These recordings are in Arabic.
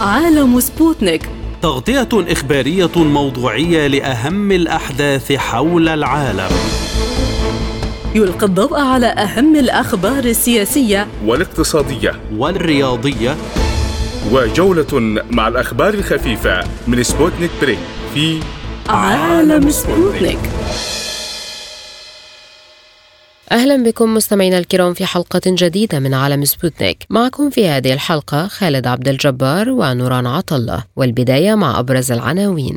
عالم سبوتنيك، تغطية إخبارية موضوعية لأهم الأحداث حول العالم. يلقي الضوء على أهم الأخبار السياسية والاقتصادية والرياضية، وجولة مع الأخبار الخفيفة من سبوتنيك بريك في عالم سبوتنيك. أهلا بكم مستمعينا الكرام في حلقة جديدة من عالم سبوتنيك. معكم في هذه الحلقة خالد عبد الجبار ونوران عطلة، والبداية مع أبرز العناوين.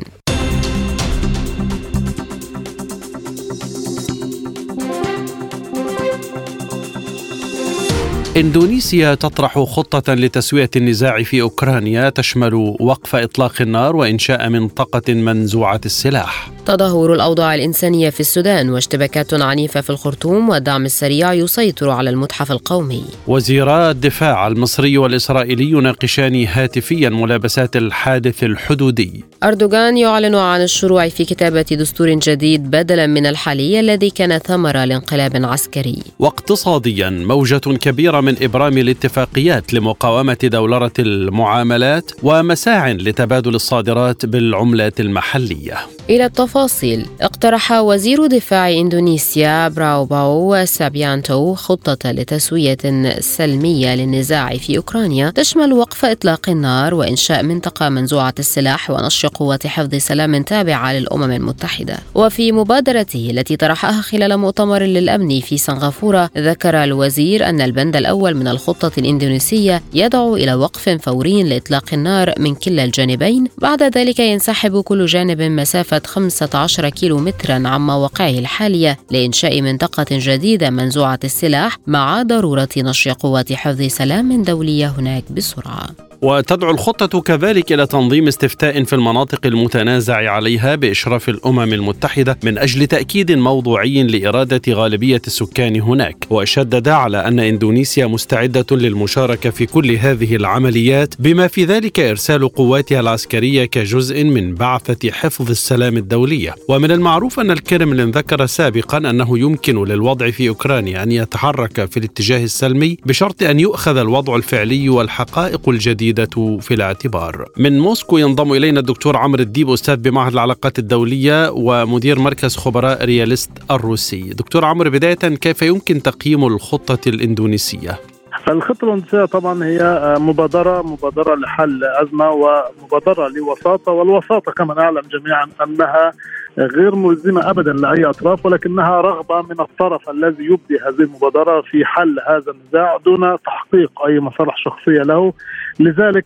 إندونيسيا تطرح خطة لتسوية النزاع في أوكرانيا تشمل وقف إطلاق النار وإنشاء منطقة منزوعة السلاح. تدهور الأوضاع الإنسانية في السودان واشتباكات عنيفة في الخرطوم، والدعم السريع يسيطر على المتحف القومي. وزيرا الدفاع المصري والإسرائيلي يناقشان هاتفيا ملابسات الحادث الحدودي. أردوغان يعلن عن الشروع في كتابة دستور جديد بدلا من الحالي الذي كان ثمرة لانقلاب عسكري. واقتصاديا، موجة كبيرة من إبرام الاتفاقيات لمقاومة دولارة المعاملات ومساع لتبادل الصادرات بالعملات المحلية. إلى التفاصيل. اقترح وزير دفاع إندونيسيا براوباو سابيانتو خطة لتسوية سلمية للنزاع في أوكرانيا تشمل وقف إطلاق النار وإنشاء منطقة منزوعة السلاح ونشر قوات حفظ سلام تابعة للأمم المتحدة. وفي مبادرته التي طرحها خلال مؤتمر للأمن في سنغافورة، ذكر الوزير أن البند الأول من الخطة الإندونيسية يدعو إلى وقف فوري لإطلاق النار من كلا الجانبين، بعد ذلك ينسحب كل جانب مسافة 15 كيلومترا عن مواقعه الحالية لإنشاء منطقة جديدة منزوعة السلاح، مع ضرورة نشر قوات حفظ سلام دولية هناك بسرعة. وتدعو الخطة كذلك إلى تنظيم استفتاء في المناطق المتنازع عليها بإشراف الأمم المتحدة من أجل تأكيد موضوعي لإرادة غالبية السكان هناك. وشدد على أن إندونيسيا مستعدة للمشاركة في كل هذه العمليات، بما في ذلك إرسال قواتها العسكرية كجزء من بعثة حفظ السلام الدولية. ومن المعروف أن الكرملين ذكر سابقا أنه يمكن للوضع في أوكرانيا أن يتحرك في الاتجاه السلمي بشرط أن يؤخذ الوضع الفعلي والحقائق الجديدة في الاعتبار. من موسكو ينضم إلينا الدكتور عمرو الديب، أستاذ بمعهد العلاقات الدولية ومدير مركز خبراء رياليست الروسي. دكتور عمرو، بداية كيف يمكن تقييم الخطة الإندونيسية؟ الخطة الإندونيسية طبعا هي مبادرة لحل أزمة ومبادرة لوساطة، والوساطة كما نعلم جميعا أنها غير ملزمة أبدا لأي أطراف، ولكنها رغبة من الطرف الذي يبدي هذه المبادرة في حل هذا النزاع دون تحقيق أي مصالح شخصية له. لذلك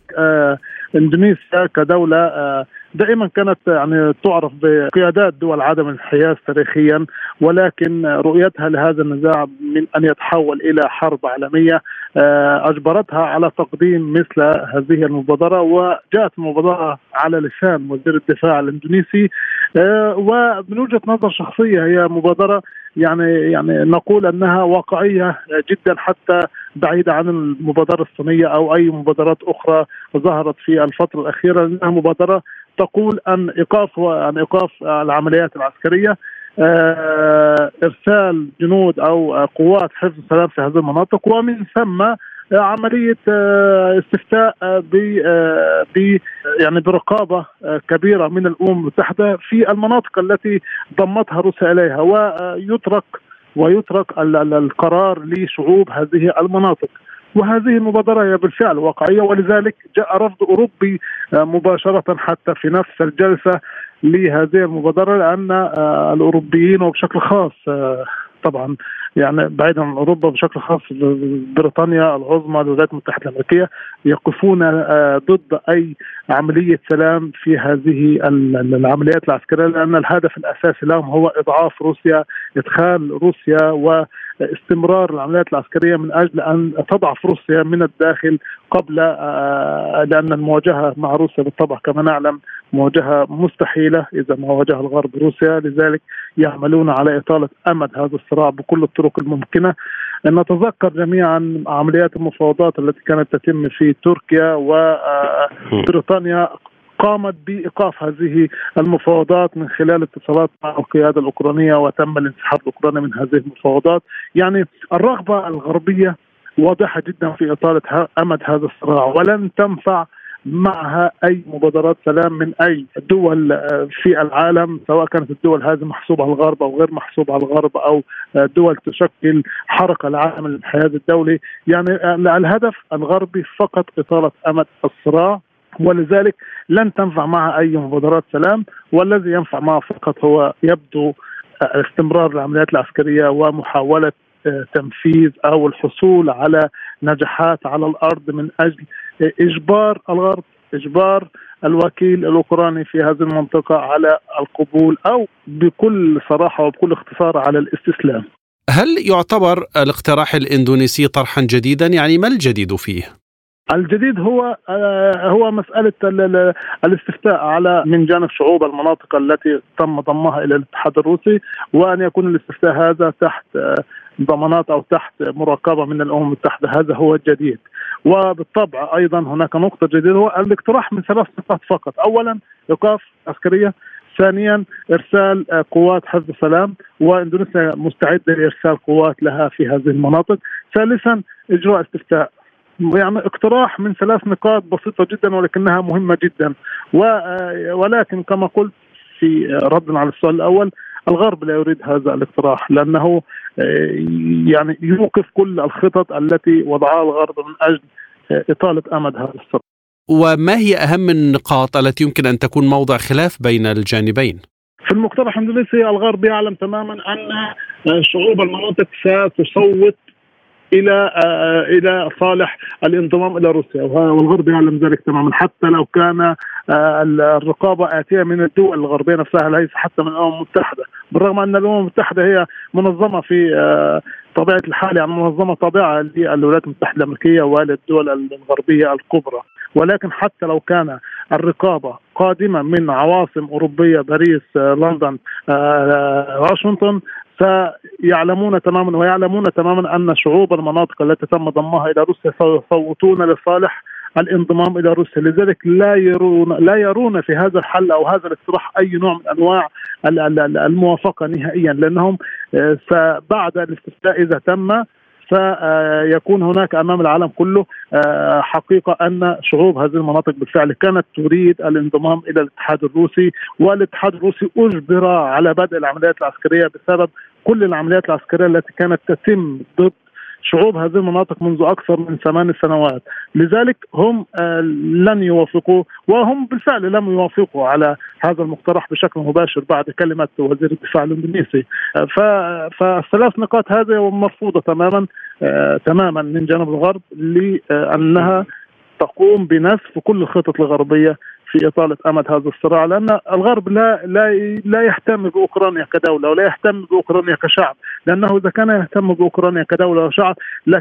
إندونيسيا كدولة دائما كانت تعرف بقيادات دول عدم الانحياز تاريخيا، ولكن رؤيتها لهذا النزاع من أن يتحول إلى حرب عالمية أجبرتها على تقديم مثل هذه المبادرة. وجاءت المبادرة على لسان وزير الدفاع الإندونيسي، ومن وجهة نظر شخصية هي مبادرة يعني نقول أنها واقعية جدا، حتى بعيدة عن المبادرة الصينية أو أي مبادرات أخرى ظهرت في الفترة الأخيرة، لأنها مبادرة تقول أن إيقاف العمليات العسكرية، إرسال جنود أو قوات حفظ السلام في هذه المناطق، ومن ثم عملية استفتاء برقابة كبيرة من الأمم المتحدة في المناطق التي ضمتها روسيا إليها، ويترك القرار لشعوب هذه المناطق. وهذه المبادرة هي بالفعل واقعية، ولذلك جاء رفض أوروبي مباشرة حتى في نفس الجلسة لهذه المبادرة، لأن الأوروبيين وبشكل خاص طبعا بعيدا عن أوروبا بشكل خاص بريطانيا العظمى الولايات المتحدة الأمريكية يقفون ضد أي عملية سلام في هذه العمليات العسكرية، لأن الهدف الأساسي لهم هو إضعاف روسيا، إدخال روسيا واستمرار العمليات العسكرية من أجل أن تضعف روسيا من الداخل قبل لأن المواجهة مع روسيا بالطبع كما نعلم مواجهة مستحيلة إذا ما واجه الغرب روسيا. لذلك يعملون على إطالة أمد هذا الصراع بكل الطرق الممكنة. نتذكر جميعا عمليات المفاوضات التي كانت تتم في تركيا وبريطانيا قامت بإيقاف هذه المفاوضات من خلال اتصالات مع القيادة الأوكرانية، وتم الانسحاب الأوكراني من هذه المفاوضات. يعني الرغبة الغربية واضحة جدا في إطالة أمد هذا الصراع، ولن تنفع معها أي مبادرات سلام من أي دول في العالم، سواء كانت الدول هذه محسوبة على الغرب أو غير محسوبة على الغرب، أو دول تشكل حركة العالم الانحياز الدولي. يعني الهدف الغربي فقط إطالة أمد الصراع، ولذلك لن تنفع معها أي مبادرات سلام، والذي ينفع معها فقط هو يبدو استمرار العمليات العسكرية ومحاولة تنفيذ أو الحصول على نجاحات على الأرض من أجل إجبار الغرب، إجبار الوكيل الأوكراني في هذه المنطقة على القبول، أو بكل صراحة وبكل اختصار على الاستسلام. هل يعتبر الاقتراح الإندونيسي طرحا جديدا؟ يعني ما الجديد فيه؟ الجديد هو مسألة الاستفتاء على من جانب شعوب المناطق التي تم ضمها إلى الاتحاد الروسي، وأن يكون الاستفتاء هذا تحت ضمانات أو تحت مراقبة من الأمم المتحدة. هذا هو الجديد. وبالطبع أيضا هناك نقطة جديدة، هو الاقتراح من 3 نقاط فقط. أولا إيقاف عسكرية، ثانيا إرسال قوات حفظ السلام، وإندونيسيا مستعدة لإرسال قوات لها في هذه المناطق، ثالثا إجراء استفتاء. يعني اقتراح من 3 نقاط بسيطة جدا ولكنها مهمة جدا. ولكن كما قلت في رد على السؤال الأول، الغرب لا يريد هذا الاقتراح، لأنه يعني يوقف كل الخطط التي وضعها الغرب من أجل إطالة أمد هذا الصراع. وما هي أهم النقاط التي يمكن أن تكون موضع خلاف بين الجانبين؟ في المقترح الإندونيسي الغرب يعلم تماما أن شعوب المناطق ستصوت إلى صالح الانضمام إلى روسيا، والغرب يعلم ذلك تماما، حتى لو كان الرقابة آتية من الدول الغربية نفسها، ليس حتى من الأمم المتحدة، بالرغم أن الأمم المتحدة هي منظمة في طبيعة الحال، يعني منظمة طابعة للولايات المتحدة الأمريكية وللدول الغربية الكبرى. ولكن حتى لو كان الرقابة قادمة من عواصم أوروبية، باريس، لندن، واشنطن، سيعلمون تماما ويعلمون تماما أن شعوب المناطق التي تم ضمها إلى روسيا سيصوتون لصالح الانضمام إلى روسيا. لذلك لا يرون في هذا الحل أو هذا الاقتراح أي نوع من أنواع الموافقة نهائيا، لأنهم بعد الاستفتاء إذا تم سيكون هناك أمام العالم كله حقيقة أن شعوب هذه المناطق بالفعل كانت تريد الانضمام إلى الاتحاد الروسي، والاتحاد الروسي أجبر على بدء العمليات العسكرية بسبب كل العمليات العسكرية التي كانت تتم ضد شعوب هذه المناطق منذ أكثر من 8 سنوات. لذلك هم لن يوافقوا، وهم بالفعل لم يوافقوا على هذا المقترح بشكل مباشر بعد كلمة وزير الدفاع الإندونيسي. فالثلاث نقاط هذه مرفوضة تماما من جانب الغرب، لأنها تقوم بنسف كل الخطط الغربية في إطالة أمد هذا الصراع، لأن الغرب لا يهتم بأوكرانيا كدولة ولا يهتم بأوكرانيا كشعب، لأنه إذا كان يهتم بأوكرانيا كدولة وشعب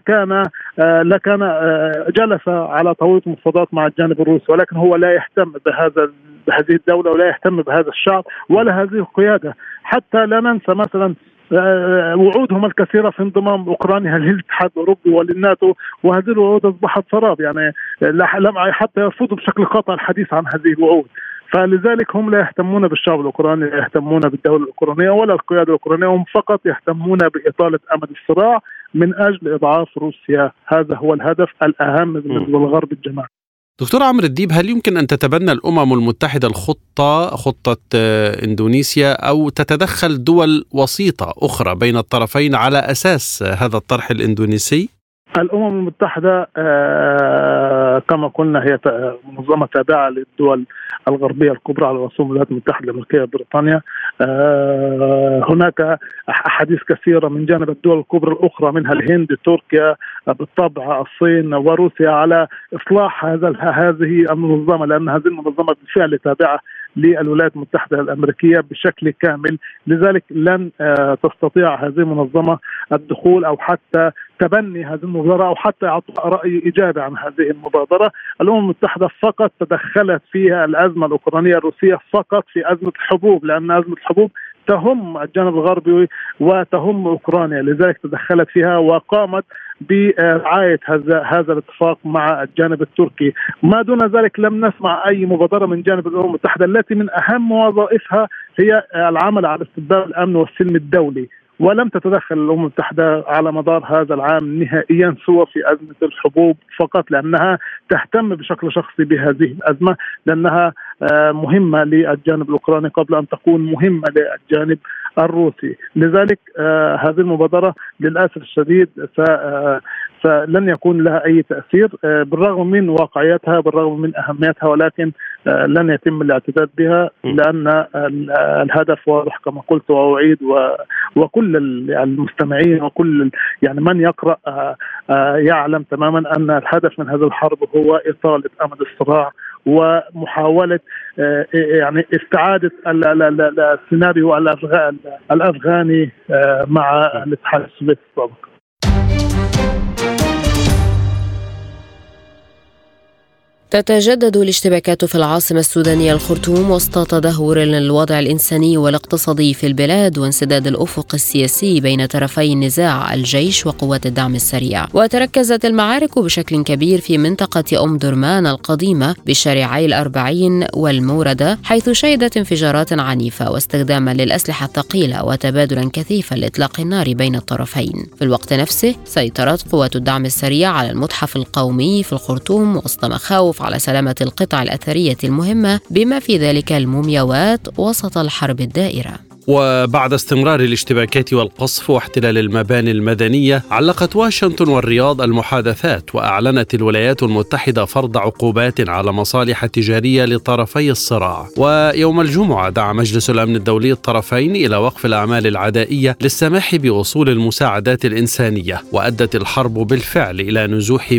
لكان جلس على طاولة مفاوضات مع الجانب الروسي، ولكن هو لا يهتم بهذه الدولة ولا يهتم بهذا الشعب ولا هذه القيادة. حتى لا ننسى مثلا وعودهم الكثيرة في انضمام أوكرانيا للاتحاد الأوروبي وللناتو، وهذه الوعود أصبحت سراب، يعني لم حتى يرفضوا بشكل قاطع الحديث عن هذه الوعود. فلذلك هم لا يهتمون بالشعب الأوكراني، لا يهتمون بالدولة الأوكرانية ولا القيادة الأوكرانية، هم فقط يهتمون بإطالة أمد الصراع من أجل إضعاف روسيا. هذا هو الهدف الأهم بالنسبة للغرب الجماعي. دكتور عمرو الديب، هل يمكن أن تتبنى الأمم المتحدة خطة إندونيسيا، أو تتدخل دول وسيطة أخرى بين الطرفين على أساس هذا الطرح الإندونيسي؟ الأمم المتحدة كما قلنا هي منظمة تابعة للدول الغربية الكبرى على رأسهم الولايات المتحدة الأمريكية وبريطانيا. هناك أحاديث كثيرة من جانب الدول الكبرى الأخرى منها الهند، تركيا، بالطبع الصين وروسيا، على إصلاح هذه المنظمة، لأن هذه المنظمة بالفعل تابعة للولايات المتحدة الأمريكية بشكل كامل. لذلك لن تستطيع هذه المنظمة الدخول أو حتى تبني هذه المبادرة أو حتى إعطاء رأي إيجابي عن هذه المبادرة. الأمم المتحدة فقط تدخلت فيها الأزمة الأوكرانية الروسية فقط في أزمة الحبوب، لأن أزمة الحبوب تهم الجانب الغربي وتهم أوكرانيا، لذلك تدخلت فيها وقامت برعاية هذا الاتفاق مع الجانب التركي. ما دون ذلك لم نسمع أي مبادرة من جانب الأمم المتحدة التي من أهم وظائفها هي العمل على استتباب الأمن والسلم الدولي، ولم تتدخل الأمم المتحدة على مدار هذا العام نهائيا سوى في أزمة الحبوب فقط، لأنها تهتم بشكل شخصي بهذه الأزمة، لأنها مهمة للجانب الأوكراني قبل أن تكون مهمة للجانب الروسي. لذلك هذه المبادرة للأسف الشديد فلن يكون لها أي تأثير بالرغم من واقعيتها، بالرغم من أهميتها، ولكن لن يتم الاعتداد بها، لأن الهدف واضح كما قلت وأعيد، وكل المستمعين وكل من يقرأ يعلم تماما أن الهدف من هذه الحرب هو إطالة أمد الصراع ومحاولة استعادة السيناريو الأفغاني مع الاتحاد السوفيتي السابق. تتجدد الاشتباكات في العاصمة السودانية الخرطوم وسط تدهور الوضع الإنساني والاقتصادي في البلاد وانسداد الأفق السياسي بين طرفي النزاع الجيش وقوات الدعم السريع. وتركزت المعارك بشكل كبير في منطقة أم درمان القديمة بشارعي الأربعين والموردة، حيث شهدت انفجارات عنيفة واستخداما للأسلحة الثقيلة وتبادلا كثيفا لإطلاق النار بين الطرفين. في الوقت نفسه سيطرت قوات الدعم السريع على المتحف القومي في الخرطوم وسط مخاوف على سلامة القطع الأثرية المهمة بما في ذلك المومياوات وسط الحرب الدائرة. وبعد استمرار الاشتباكات والقصف واحتلال المباني المدنية، علقت واشنطن والرياض المحادثات، وأعلنت الولايات المتحدة فرض عقوبات على مصالح تجارية لطرفي الصراع. ويوم الجمعة دعا مجلس الأمن الدولي الطرفين إلى وقف الأعمال العدائية للسماح بوصول المساعدات الإنسانية. وأدت الحرب بالفعل إلى نزوح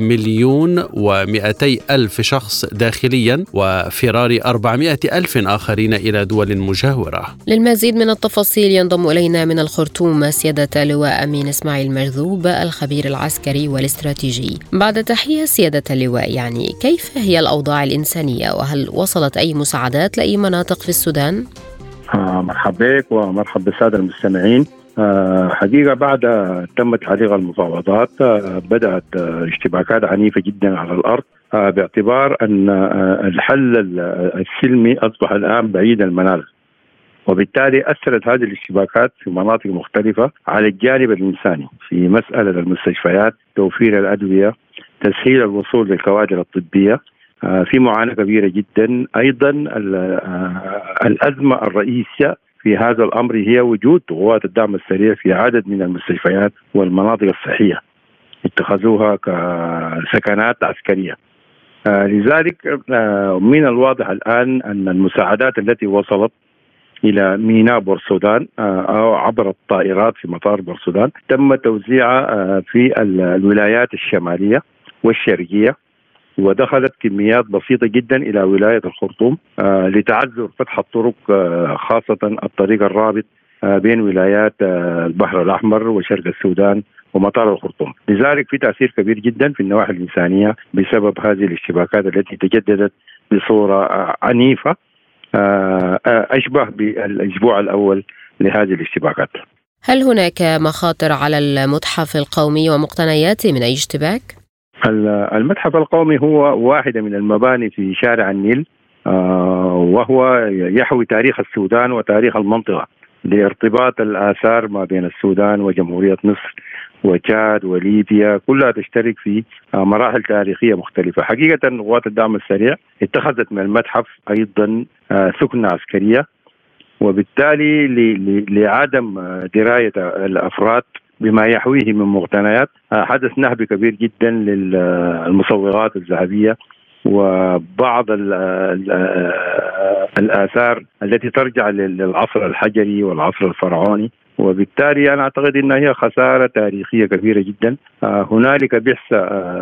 1,200,000 شخص داخليا وفرار 400,000 آخرين إلى دول مجاورة. للمزيد من التفاصيل ينضم إلينا من الخرطوم سيادة اللواء أمين إسماعيل مرذوب، الخبير العسكري والاستراتيجي. بعد تحية سيادة اللواء، كيف هي الأوضاع الإنسانية، وهل وصلت أي مساعدات لأي مناطق في السودان؟ مرحبا بك ومرحبا بالسادة المستمعين. حقيقة بعد تم تعليق المفاوضات بدأت اشتباكات عنيفة جدا على الأرض، باعتبار أن الحل السلمي أصبح الآن بعيد المنال، وبالتالي أثرت هذه الاشتباكات في مناطق مختلفة على الجانب الإنساني، في مسألة المستشفيات، توفير الأدوية، تسهيل الوصول للكوادر الطبية. في معاناة كبيرة جدا. أيضا الأزمة الرئيسية في هذا الأمر هي وجود قوات الدعم السريع في عدد من المستشفيات والمناطق الصحية، اتخذوها كسكنات عسكرية. لذلك من الواضح الآن أن المساعدات التي وصلت إلى ميناء بورسودان أو عبر الطائرات في مطار بورسودان تم توزيعها في الولايات الشمالية والشرقية، ودخلت كميات بسيطة جدا إلى ولاية الخرطوم لتعذر فتح الطرق، خاصة الطريق الرابط بين ولايات البحر الأحمر وشرق السودان ومطار الخرطوم. لذلك في تأثير كبير جدا في النواحي الإنسانية بسبب هذه الاشتباكات التي تجددت بصورة عنيفة، أشبه بالأسبوع الأول لهذه الاشتباكات. هل هناك مخاطر على المتحف القومي ومقتنياته من أي اشتباك؟ المتحف القومي هو واحدة من المباني في شارع النيل، وهو يحوي تاريخ السودان وتاريخ المنطقة لارتباط الآثار ما بين السودان وجمهورية مصر وتشاد وليبيا، كلها تشترك في مراحل تاريخية مختلفة. حقيقة قوات الدعم السريع اتخذت من المتحف أيضا سكنة عسكرية، وبالتالي لعدم دراية الأفراد بما يحويه من مقتنيات حدث نهب كبير جدا للمصوغات الذهبية وبعض الآثار التي ترجع للعصر الحجري والعصر الفرعوني، وبالتالي أنا أعتقد أنها هي خسارة تاريخية كبيرة جدا. هنالك بعثة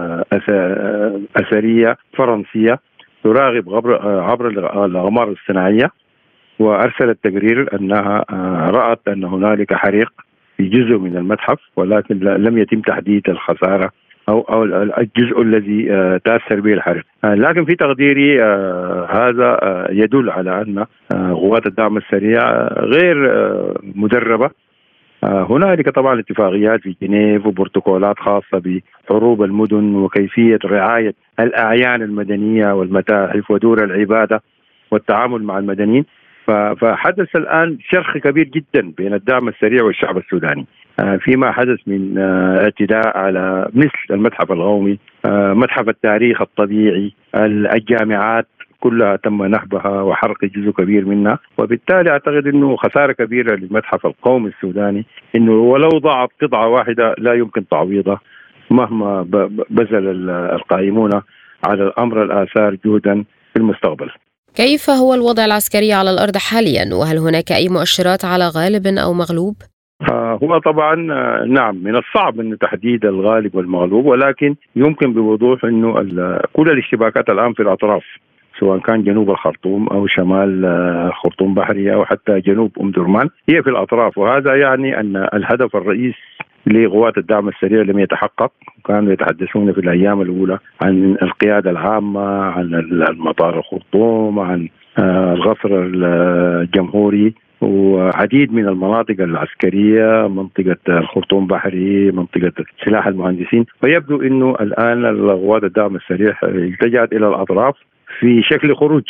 أثرية فرنسية تراقب عبر الأقمار الصناعية، وأرسلت تقرير أنها رأت أن هنالك حريق في جزء من المتحف، ولكن لم يتم تحديد الخسارة أو الجزء الذي تأثر به الحريق. لكن في تقديري هذا يدل على أن قوات الدعم السريع غير مدربة. هنالك طبعا اتفاقيات في جنيف وبروتوكولات خاصة بحروب المدن وكيفية رعاية الأعيان المدنية والمتاحف ودور العبادة والتعامل مع المدنيين، فحدث الآن شرخ كبير جدا بين الدعم السريع والشعب السوداني فيما حدث من اعتداء على مثل المتحف القومي، متحف التاريخ الطبيعي، الجامعات كلها تم نهبها وحرق جزء كبير منها. وبالتالي أعتقد أنه خسارة كبيرة للمتحف القومي السوداني، أنه ولو ضاعت قطعة واحدة لا يمكن تعويضها مهما بذل القائمون على الأمر الآثار جهدا في المستقبل. كيف هو الوضع العسكري على الأرض حاليا؟ وهل هناك أي مؤشرات على غالب أو مغلوب؟ هو طبعا نعم من الصعب أن تحديد الغالب والمغلوب، ولكن يمكن بوضوح أنه كل الاشتباكات الآن في الأطراف، سواء كان جنوب الخرطوم أو شمال خرطوم بحرية أو حتى جنوب درمان، هي في الأطراف. وهذا يعني أن الهدف الرئيس لقوات الدعم السريع لم يتحقق. كانوا يتحدثون في الأيام الأولى عن القيادة العامة، عن المطار الخرطوم، عن القصر الجمهوري وعديد من المناطق العسكرية، منطقة الخرطوم بحري، منطقة سلاح المهندسين. ويبدو أنه الآن قوات الدعم السريع التجأت إلى الأطراف في شكل خروج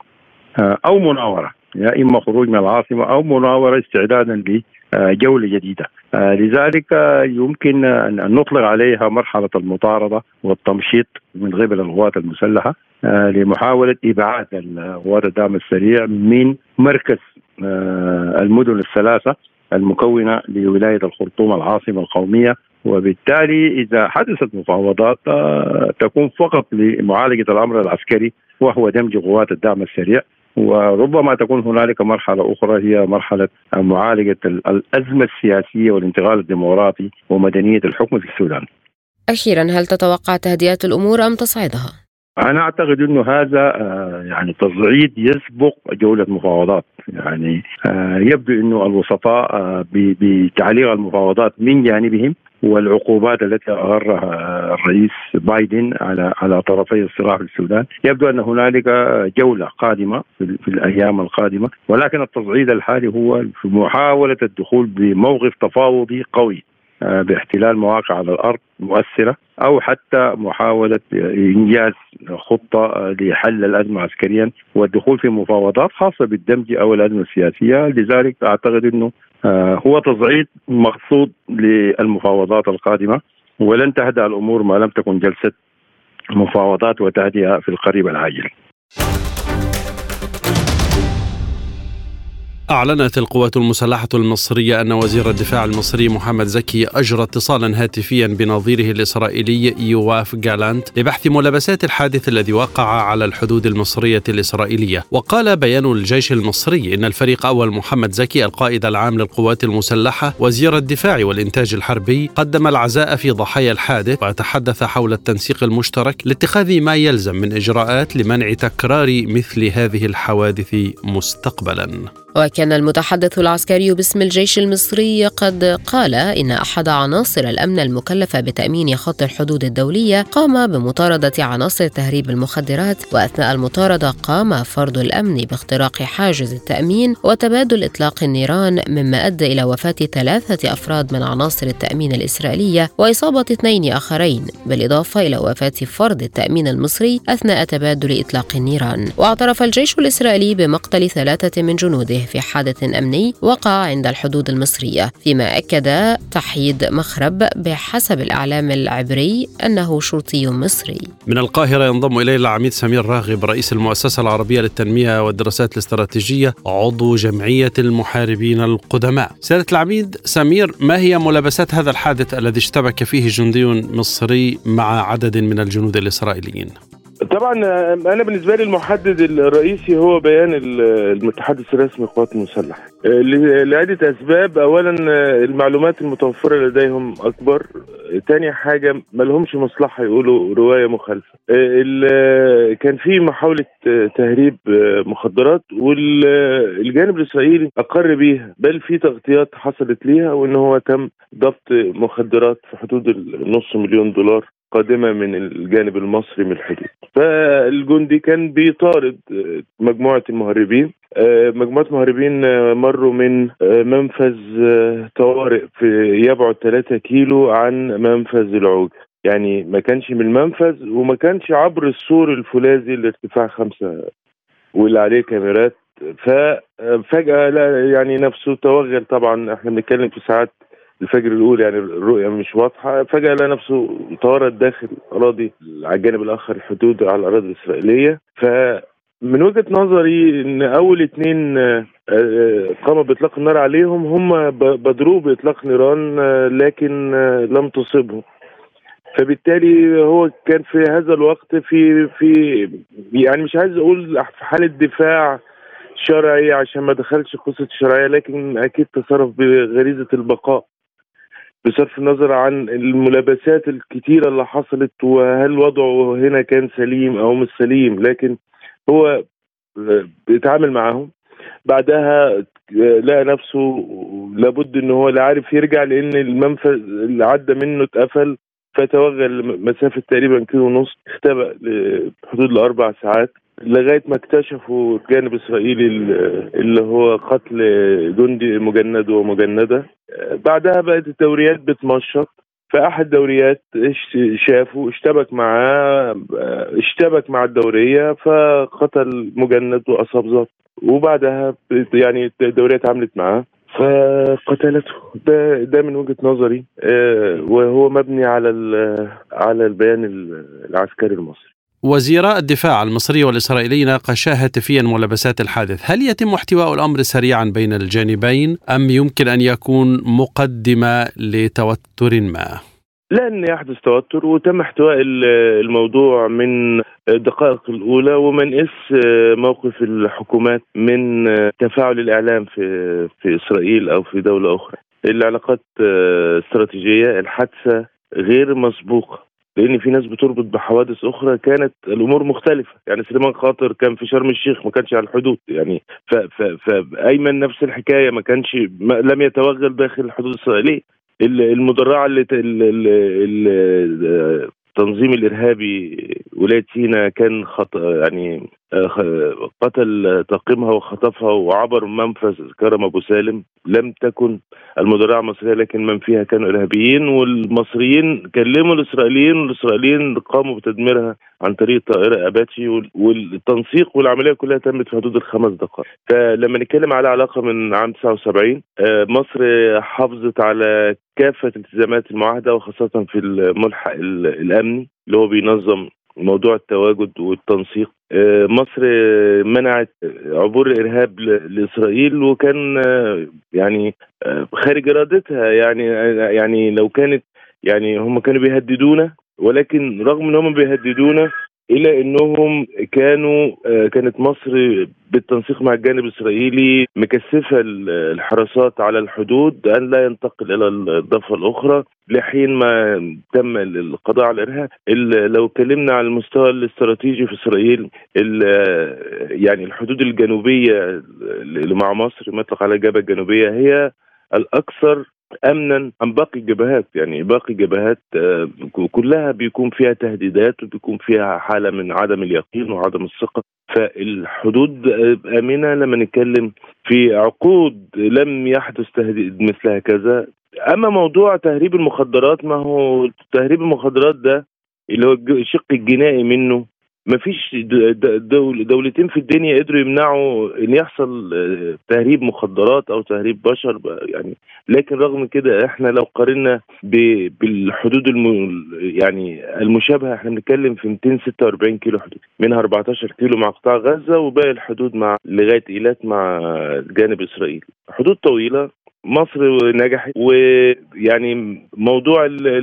أو مناورة، يا إما خروج من العاصمة أو مناورة استعدادا لجولة جديدة. لذلك يمكن أن نطلق عليها مرحلة المطاردة والتمشيط من قبل القوات المسلحة لمحاولة إبعاد قوات الدعم السريع من مركز المدن الثلاثة المكونة لولاية الخرطوم العاصمة القومية. وبالتالي إذا حدثت مفاوضات تكون فقط لمعالجة الأمر العسكري وهو دمج قوات الدعم السريع، وربما تكون هنالك مرحلة أخرى هي مرحلة معالجة الأزمة السياسية والانتقال الديمقراطي ومدنية الحكم في السودان. أخيرا، هل تتوقع تهدئة الأمور أم تصعيدها؟ أنا أعتقد أنه هذا يعني تصعيد يسبق جولة مفاوضات. يعني يبدو أنه الوسطاء بتعليق المفاوضات من جانبهم والعقوبات التي أغرها الرئيس بايدن على طرفي الصراع في السودان، يبدو أن هنالك جولة قادمة في الأيام القادمة. ولكن التصعيد الحالي هو في محاولة الدخول بموقف تفاوضي قوي باحتلال مواقع على الأرض مؤثرة، أو حتى محاولة إنجاز خطة لحل الأزمة عسكريا والدخول في مفاوضات خاصة بالدمج أو الأزمة السياسية. لذلك أعتقد أنه هو تصعيد مقصود للمفاوضات القادمة، ولن تهدأ الأمور ما لم تكن جلسة مفاوضات وتهدئة في القريب العاجل. أعلنت القوات المسلحة المصرية أن وزير الدفاع المصري محمد زكي أجرى اتصالا هاتفيا بنظيره الإسرائيلي يواف جالانت لبحث ملابسات الحادث الذي وقع على الحدود المصرية الإسرائيلية. وقال بيان الجيش المصري إن الفريق أول محمد زكي القائد العام للقوات المسلحة وزير الدفاع والإنتاج الحربي قدم العزاء في ضحايا الحادث، وتحدث حول التنسيق المشترك لاتخاذ ما يلزم من إجراءات لمنع تكرار مثل هذه الحوادث مستقبلا. وكان المتحدث العسكري باسم الجيش المصري قد قال إن أحد عناصر الأمن المكلفة بتأمين خط الحدود الدولية قام بمطاردة عناصر تهريب المخدرات، وأثناء المطاردة قام فرد الأمن باختراق حاجز التأمين وتبادل إطلاق النيران، مما أدى إلى وفاة 3 أفراد من عناصر التأمين الإسرائيلية وإصابة 2 آخرين، بالإضافة إلى وفاة فرد التأمين المصري أثناء تبادل إطلاق النيران. واعترف الجيش الإسرائيلي بمقتل 3 من جنوده في حادث أمني وقع عند الحدود المصرية، فيما أكد تحييد مخرب بحسب الإعلام العبري أنه شرطي مصري. من القاهرة ينضم إلينا العميد سمير راغب، رئيس المؤسسة العربية للتنمية والدراسات الاستراتيجية، عضو جمعية المحاربين القدماء. سيادة العميد سمير، ما هي ملابسات هذا الحادث الذي اشتبك فيه جندي مصري مع عدد من الجنود الإسرائيليين؟ طبعا انا بالنسبه لي المحدد الرئيسي هو بيان المتحدث الرسمي للقوات المسلحه لعده اسباب. اولا المعلومات المتوفره لديهم اكبر، تاني حاجه ما لهمش مصلحه يقولوا روايه مخالفه. كان في محاوله تهريب مخدرات والجانب الاسرائيلي اقر بيها، بل في تغطيات حصلت ليها وان هو تم ضبط مخدرات في حدود $500,000 قادمة من الجانب المصري من الحدود. فالجندي كان بيطارد مجموعة المهربين. مجموعة مهربين مروا من منفذ طوارئ في يبعد 3 كيلو عن منفذ العوج، يعني ما كانش من المنفذ وما كانش عبر السور الفولاذي لارتفاع 5 واللي عليه كاميرات ففجأة لا يعني نفسه توغل. طبعا احنا بنتكلم في ساعات الفجر الأولى، يعني الرؤية مش واضحة. فجأة لقى نفسه تورط داخل أراضي على الجانب الآخر الحدود على الأراضي الإسرائيلية. فمن وجهة نظري إن أول 2 قاموا بإطلاق النار عليهم هم بدروا بإطلاق نيران، لكن لم تصبهم. فبالتالي هو كان في هذا الوقت في يعني مش عايز أقول في حالة دفاع شرعي عشان ما دخلش قصة الشرعية، لكن أكيد تصرف بغريزة البقاء بصرف النظر عن الملابسات الكتيرة اللي حصلت وهل وضعه هنا كان سليم أو مش سليم. لكن هو بيتعامل معهم. بعدها لقى نفسه لابد إن هو لا عارف يرجع لأن المنفذ اللي عدى منه اتقفل، فتوغل مسافة تقريبا 1.5 كيلو، اختبأ لحدود 4 ساعات لغاية ما اكتشفوا الجانب الإسرائيلي اللي هو قتل جندي مجند ومجندة. بعدها بقت الدوريات بتمشط. فأحد الدوريات شافه اشتبك مع الدورية فقتل مجند وأصاب ضابط، وبعدها يعني الدوريات عملت معاه فقتلته. ده من وجهة نظري، وهو مبني على البيان العسكري المصري. وزيراء الدفاع المصري والإسرائيلي ناقشا هاتفيا ملابسات الحادث. هل يتم احتواء الأمر سريعا بين الجانبين أم يمكن أن يكون مقدمة لتوتر ما؟ لن يحدث توتر، وتم احتواء الموضوع من الدقائق الأولى، ومن موقف الحكومات من تفاعل الإعلام في إسرائيل أو في دولة أخرى. العلاقات استراتيجية، الحادثة غير مسبوقة، لأن في ناس بتربط بحوادث أخرى كانت الأمور مختلفة. يعني سليمان خاطر كان في شرم الشيخ، ما كانش على الحدود. يعني فأيمن نفس الحكاية، لم يتوغل داخل الحدود الإسرائيلية. المدرعة التنظيم الإرهابي ولاية سيناء كان يعني قتل طاقمها وخطفها وعبر منفذ كرم أبو سالم. لم تكن المدرعة مصرية، لكن من فيها كانوا إرهابيين، والمصريين كلموا الإسرائيليين والإسرائيليين قاموا بتدميرها عن طريق طائرة أباتشي، والتنسيق والعملية كلها تمت في حدود 5 دقائق. فلما نتكلم على علاقة من عام 79، مصر حافظت على كافة التزامات المعاهدة، وخاصة في الملحق الأمني اللي هو بينظم موضوع التواجد والتنسيق. مصر منعت عبور الإرهاب لإسرائيل، وكان يعني خارج إرادتها. يعني لو كانت يعني هم كانوا بيهددونا، ولكن رغم أنهم بيهددونا إلى أنهم كانت مصر بالتنسيق مع الجانب الإسرائيلي مكثفة الحراسات على الحدود أن لا ينتقل إلى الضفة الأخرى لحين ما تم القضاء على الإرهاب. لو اتكلمنا على المستوى الاستراتيجي في إسرائيل، يعني الحدود الجنوبية اللي مع مصر مطلق على الجبهة الجنوبية هي الأكثر أمنا عن باقي الجبهات. يعني باقي الجبهات كلها بيكون فيها تهديدات وبيكون فيها حالة من عدم اليقين وعدم الثقة. فالحدود آمنة. لما نتكلم في عقود لم يحدث تهديد مثل هكذا. أما موضوع تهريب المخدرات، ما هو تهريب المخدرات ده اللي هو الشق الجنائي منه، ما فيش دولتين في الدنيا قدروا يمنعوا ان يحصل تهريب مخدرات او تهريب بشر يعني. لكن رغم كده احنا لو قارنا بالحدود يعني المشابهه، احنا بنتكلم في 246 كيلو حدود، منها 14 كيلو مع قطاع غزه، وباقي الحدود لغايه ايلات مع الجانب الاسرائيلي. حدود طويله. مصر نجحت، ويعني موضوع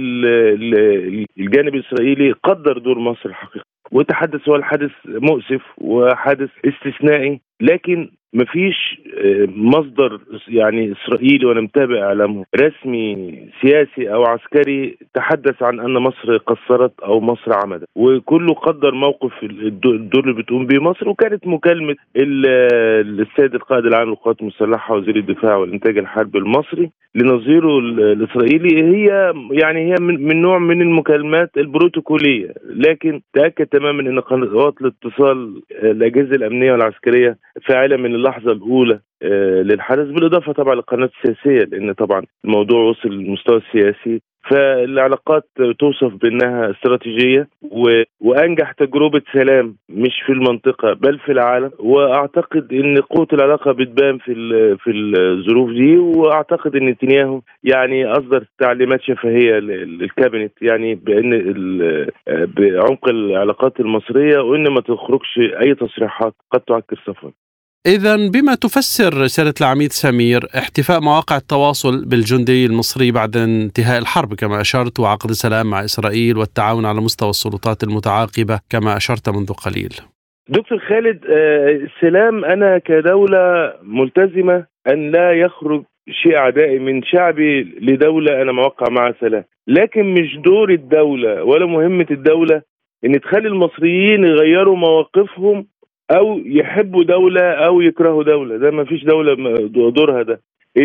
الجانب الإسرائيلي قدر دور مصر الحقيقي، وتحدث هو الحادث مؤسف وحادث استثنائي، لكن مفيش مصدر يعني إسرائيلي وأنا متابع إعلامه رسمي سياسي أو عسكري تحدث عن أن مصر قصرت أو مصر عمدت، وكله قدر موقف الدور اللي بتقوم به مصر. وكانت مكالمة السيد القائد العام للقوات المسلحة وزير الدفاع والإنتاج الحربي المصري لنظيره الإسرائيلي هي من نوع من المكالمات البروتوكولية، لكن تأكد تماما أن قنوات الاتصال الأجهزة الأمنية والعسكرية فاعلة من اللحظة الأولى للحدث، بالإضافة طبعا للقناة السياسية، لأن طبعا الموضوع وصل للمستوى السياسي، فالعلاقات توصف بأنها استراتيجية وأنجح تجربة سلام مش في المنطقة بل في العالم. وأعتقد أن قوة العلاقة بتبان في الظروف دي، وأعتقد أن نتنياهو يعني أصدر تعليمات شفهية للكابينت يعني بأن بعمق العلاقات المصرية، وأن ما تخرجش أي تصريحات قد تعكر صفوة. إذن بما تفسر رسالة العميد سمير احتفاء مواقع التواصل بالجندي المصري بعد انتهاء الحرب كما أشرت، وعقد سلام مع إسرائيل والتعاون على مستوى السلطات المتعاقبة كما أشرت منذ قليل؟ دكتور خالد، السلام أنا كدولة ملتزمة أن لا يخرج شيء عدائي من شعبي لدولة أنا موقع معها سلام، لكن مش دور الدولة ولا مهمة الدولة أن تخلي المصريين يغيروا مواقفهم أو يحبوا دولة أو يكرهوا دولة. ده ما فيش دولة دورها ده.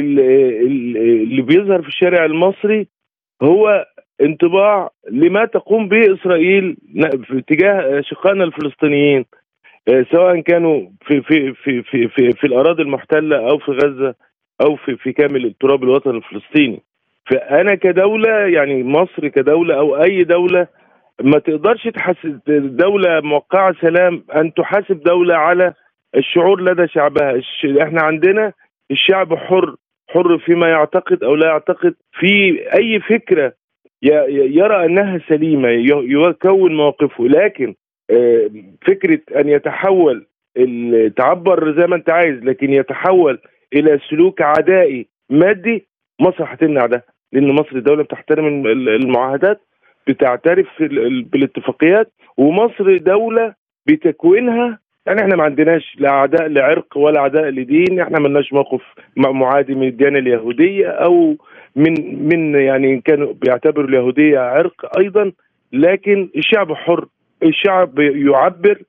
اللي بيظهر في الشارع المصري هو انطباع لما تقوم به إسرائيل في اتجاه شقائنا الفلسطينيين، سواء كانوا في الأراضي المحتلة أو في غزة أو في كامل التراب الوطني الفلسطيني. فأنا كدولة يعني مصر كدولة أو أي دولة ما تقدرش تحاسب دولة موقعة سلام أن تحاسب دولة على الشعور لدى شعبها. احنا عندنا الشعب حر فيما يعتقد أو لا يعتقد، في أي فكرة يرى أنها سليمة يكون موقفه، لكن فكرة أن يتحول تعبر زي ما أنت عايز لكن يتحول إلى سلوك عدائي مادي، مصر هتمنع ده، لأن مصر دولة بتحترم المعاهدات، بتعترف بالاتفاقيات، ومصر دولة بتكوينها يعني احنا ما عندناش لا عداء لعرق ولا عداء لدين، احنا ما لناش موقف معادي من الديانة اليهودية او من يعني كانوا بيعتبروا اليهودية عرق ايضا، لكن الشعب حر، الشعب يعبر.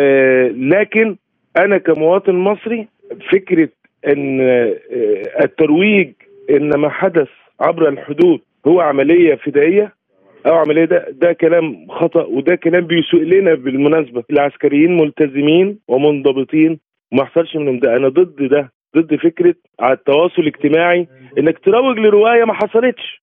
لكن انا كمواطن مصري فكرة ان الترويج ان ما حدث عبر الحدود هو عملية فدائية أو عملية ده كلام خطأ، وده كلام بيسوء لنا بالمناسبة. العسكريين ملتزمين ومنضبطين وما يحصلش منهم ده. أنا ضد ده، ضد فكرة على التواصل الاجتماعي إنك تروج لرواية ما حصلتش.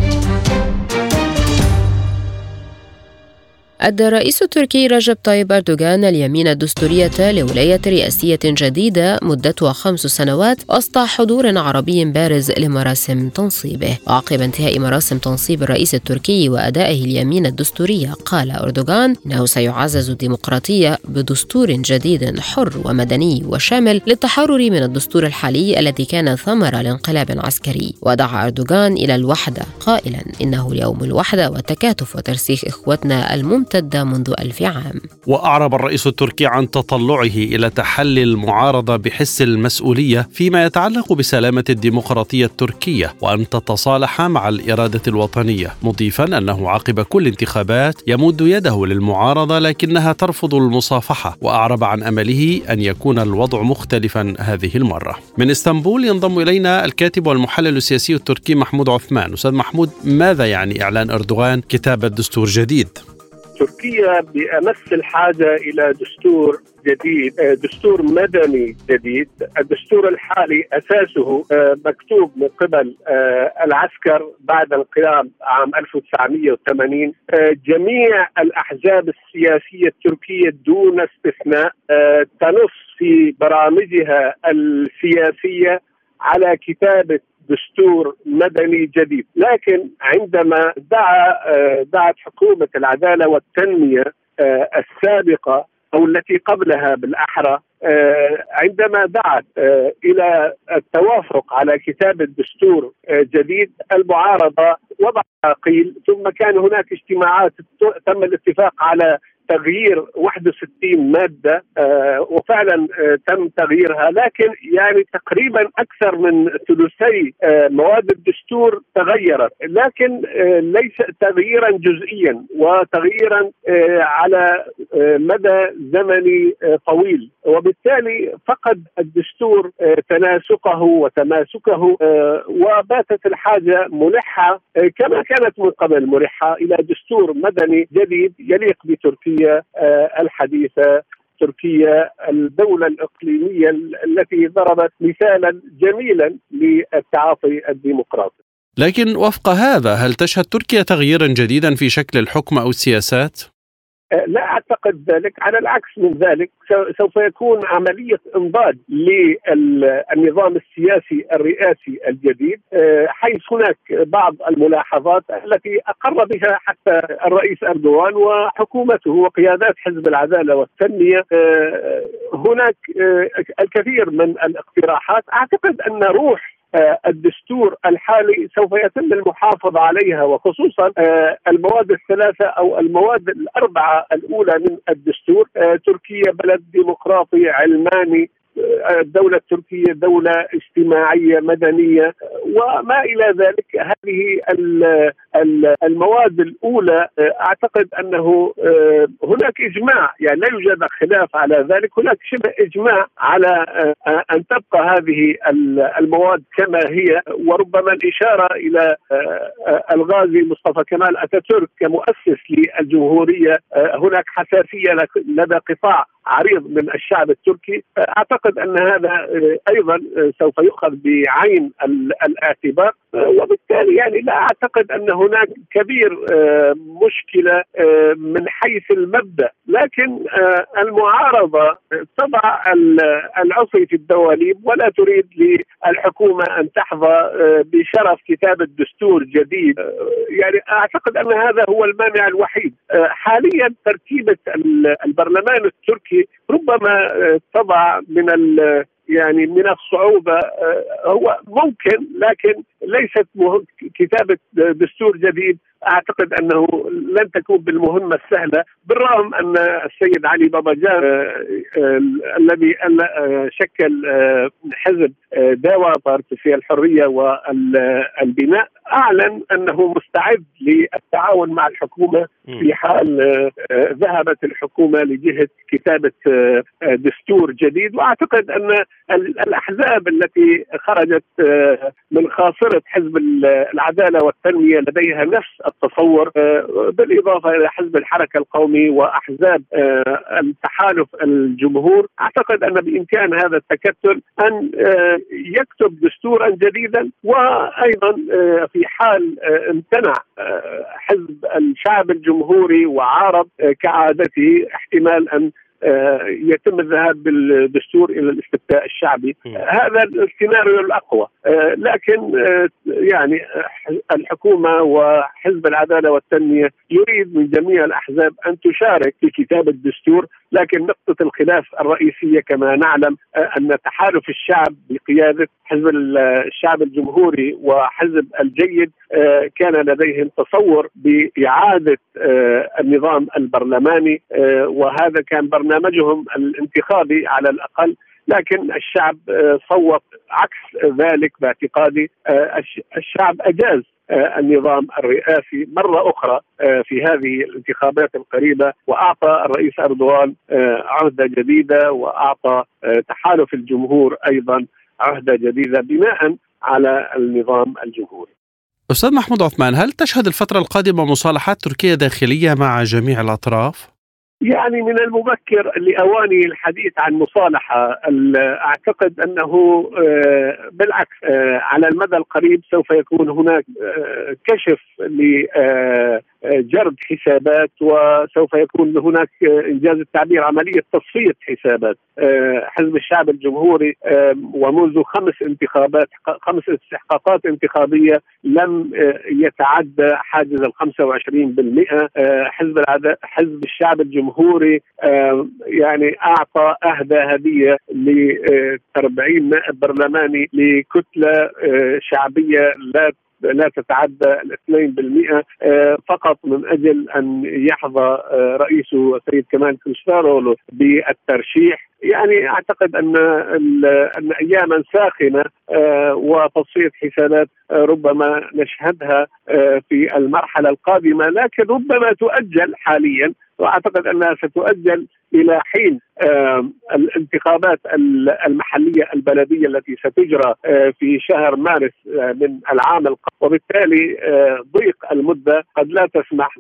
أدى الرئيس التركي رجب طيب أردوغان اليمين الدستورية لولاية رئاسية جديدة مدتها 5 سنوات وسط حضور عربي بارز لمراسم تنصيبه. وعقب انتهاء مراسم تنصيب الرئيس التركي وأدائه اليمين الدستورية، قال أردوغان إنه سيعزز الديمقراطية بدستور جديد حر ومدني وشامل للتحرر من الدستور الحالي الذي كان ثمرة لانقلاب عسكري. ودعا أردوغان إلى الوحدة قائلا إنه اليوم الوحدة والتكاتف وترسيخ إخوتنا الممتدة منذ 1000 عام. وأعرب الرئيس التركي عن تطلعه إلى تحلي المعارضة بحس المسؤولية فيما يتعلق بسلامة الديمقراطية التركية وأن تتصالح مع الإرادة الوطنية، مضيفا أنه عقب كل انتخابات يمد يده للمعارضة لكنها ترفض المصافحة، وأعرب عن أمله أن يكون الوضع مختلفا هذه المرة. من اسطنبول ينضم إلينا الكاتب والمحلل السياسي التركي محمود عثمان. أستاذ محمود، ماذا يعني إعلان أردوغان كتابة دستور جديد؟ تركيا بأمس الحاجة إلى دستور جديد، دستور مدني جديد. الدستور الحالي أساسه مكتوب من قبل العسكر بعد انقلاب عام 1980. جميع الأحزاب السياسية التركية دون استثناء تنص في برامجها السياسية على كتابة دستور مدني جديد، لكن عندما دعت حكومة العدالة والتنمية السابقة أو التي قبلها بالأحرى، عندما دعت إلى التوافق على كتابة دستور جديد، المعارضة وضعت قيل، ثم كان هناك اجتماعات تم الاتفاق على تغيير 61 مادة وفعلا تم تغييرها، لكن يعني تقريبا أكثر من ثلثي مواد الدستور تغيرت، لكن ليس تغييرا جزئيا وتغييرا على مدى زمني طويل، وبالتالي فقد الدستور تناسقه وتماسكه، وباتت الحاجة ملحة كما كانت من قبل ملحة إلى دستور مدني جديد يليق بتركيا الحديثة تركيا الدولة الإقليمية التي ضربت مثالا جميلا للتعاطي الديمقراطي. لكن وفق هذا، هل تشهد تركيا تغييرا جديدا في شكل الحكم أو السياسات؟ لا أعتقد ذلك، على العكس من ذلك سوف يكون عملية انضاج للنظام السياسي الرئاسي الجديد، حيث هناك بعض الملاحظات التي أقر بها حتى الرئيس أردوغان وحكومته وقيادات حزب العدالة والتنمية. هناك الكثير من الاقتراحات أعتقد أن روح الدستور الحالي سوف يتم المحافظة عليها، وخصوصا المواد الثلاثة أو المواد الأربعة الأولى من الدستور. تركيا بلد ديمقراطي علماني، الدولة التركية دولة اجتماعية مدنية وما إلى ذلك. هذه المواد الأولى أعتقد أنه هناك إجماع، يعني لا يوجد خلاف على ذلك، هناك شبه إجماع على أن تبقى هذه المواد كما هي، وربما الإشارة إلى الغازي مصطفى كمال أتاتورك كمؤسس للجمهورية. هناك حساسية لدى قطاع عريض من الشعب التركي. أعتقد أن هذا أيضا سوف يؤخذ بعين الاعتبار، وبالتالي يعني لا أعتقد أن هناك كبير مشكلة من حيث المبدأ. لكن المعارضة تضع العصي في الدواليب ولا تريد للحكومة أن تحظى بشرف كتابة دستور جديد. يعني أعتقد أن هذا هو المانع الوحيد حاليا. تركيبة البرلمان التركي ربما تضع من الصعوبة، هو ممكن لكن ليست كتابة دستور جديد. أعتقد أنه لن تكون بالمهمة السهلة، بالرغم أن السيد علي باباجان الذي شكل حزب داوا بارتي في الحرية والبناء أعلن أنه مستعد للتعاون مع الحكومة في حال ذهبت الحكومة لجهة كتابة دستور جديد. وأعتقد أن الأحزاب التي خرجت من خاصرة حزب العدالة والتنمية لديها نفس التصور، بالإضافة إلى حزب الحركة القومي وأحزاب التحالف الجمهور. أعتقد أن بإمكان هذا التكتل أن يكتب دستورا جديدا. وأيضا في حال امتنع حزب الشعب الجمهوري وعارض كعادته، احتمال أن يتم الذهاب بالدستور إلى الاستفتاء الشعبي. هذا السيناريو الأقوى. لكن يعني الحكومة وحزب العدالة والتنمية يريد من جميع الأحزاب أن تشارك في كتابة الدستور. لكن نقطة الخلاف الرئيسية كما نعلم أن تحالف الشعب بقيادة حزب الشعب الجمهوري وحزب الجيد كان لديهم تصور بإعادة النظام البرلماني، وهذا كان برنامجهم الانتخابي على الأقل. لكن الشعب صوت عكس ذلك باعتقادي. الشعب أجاز النظام الرئاسي مرة أخرى في هذه الانتخابات القريبة، وأعطى الرئيس أردوغان عهدة جديدة، وأعطى تحالف الجمهور أيضا عهدة جديدة بناء على النظام الجمهوري. أستاذ محمود عثمان، هل تشهد الفترة القادمة مصالحات تركية داخلية مع جميع الأطراف؟ يعني من المبكر لأواني الحديث عن مصالحة. أعتقد أنه بالعكس على المدى القريب سوف يكون هناك كشف لجرد حسابات، وسوف يكون هناك إنجاز التعبير عملية تصفية حسابات. حزب الشعب الجمهوري ومنذ 5 استحقاقات انتخابية لم يتعدى حاجز 25%. حزب الشعب الجمهوري يعني أعطى هدية ل40 نائب برلماني لكتلة شعبية لا تتعدى 2% فقط، من أجل أن يحظى رئيسه السيد كمال كليشدارولو بالترشيح. يعني أعتقد أن أياما ساخنة وتصفية حسابات ربما نشهدها في المرحلة القادمة، لكن ربما تؤجل حاليا وأعتقد أنها ستؤجل إلى حين الانتخابات المحلية البلدية التي ستجرى في شهر مارس من العام القادم، وبالتالي ضيق المدة قد لا تسمح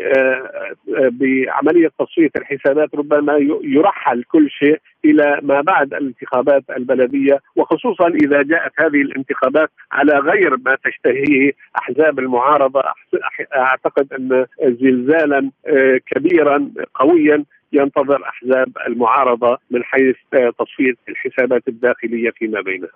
بعملية تصفية الحسابات. ربما يرحل كل شيء إلى ما بعد الانتخابات البلدية، وخصوصا إذا جاءت هذه الانتخابات على غير ما تشتهيه أحزاب المعارضة. أعتقد أن زلزالا كبيرا قويا ينتظر أحزاب المعارضة من حيث تصفية الحسابات الداخلية فيما بينها.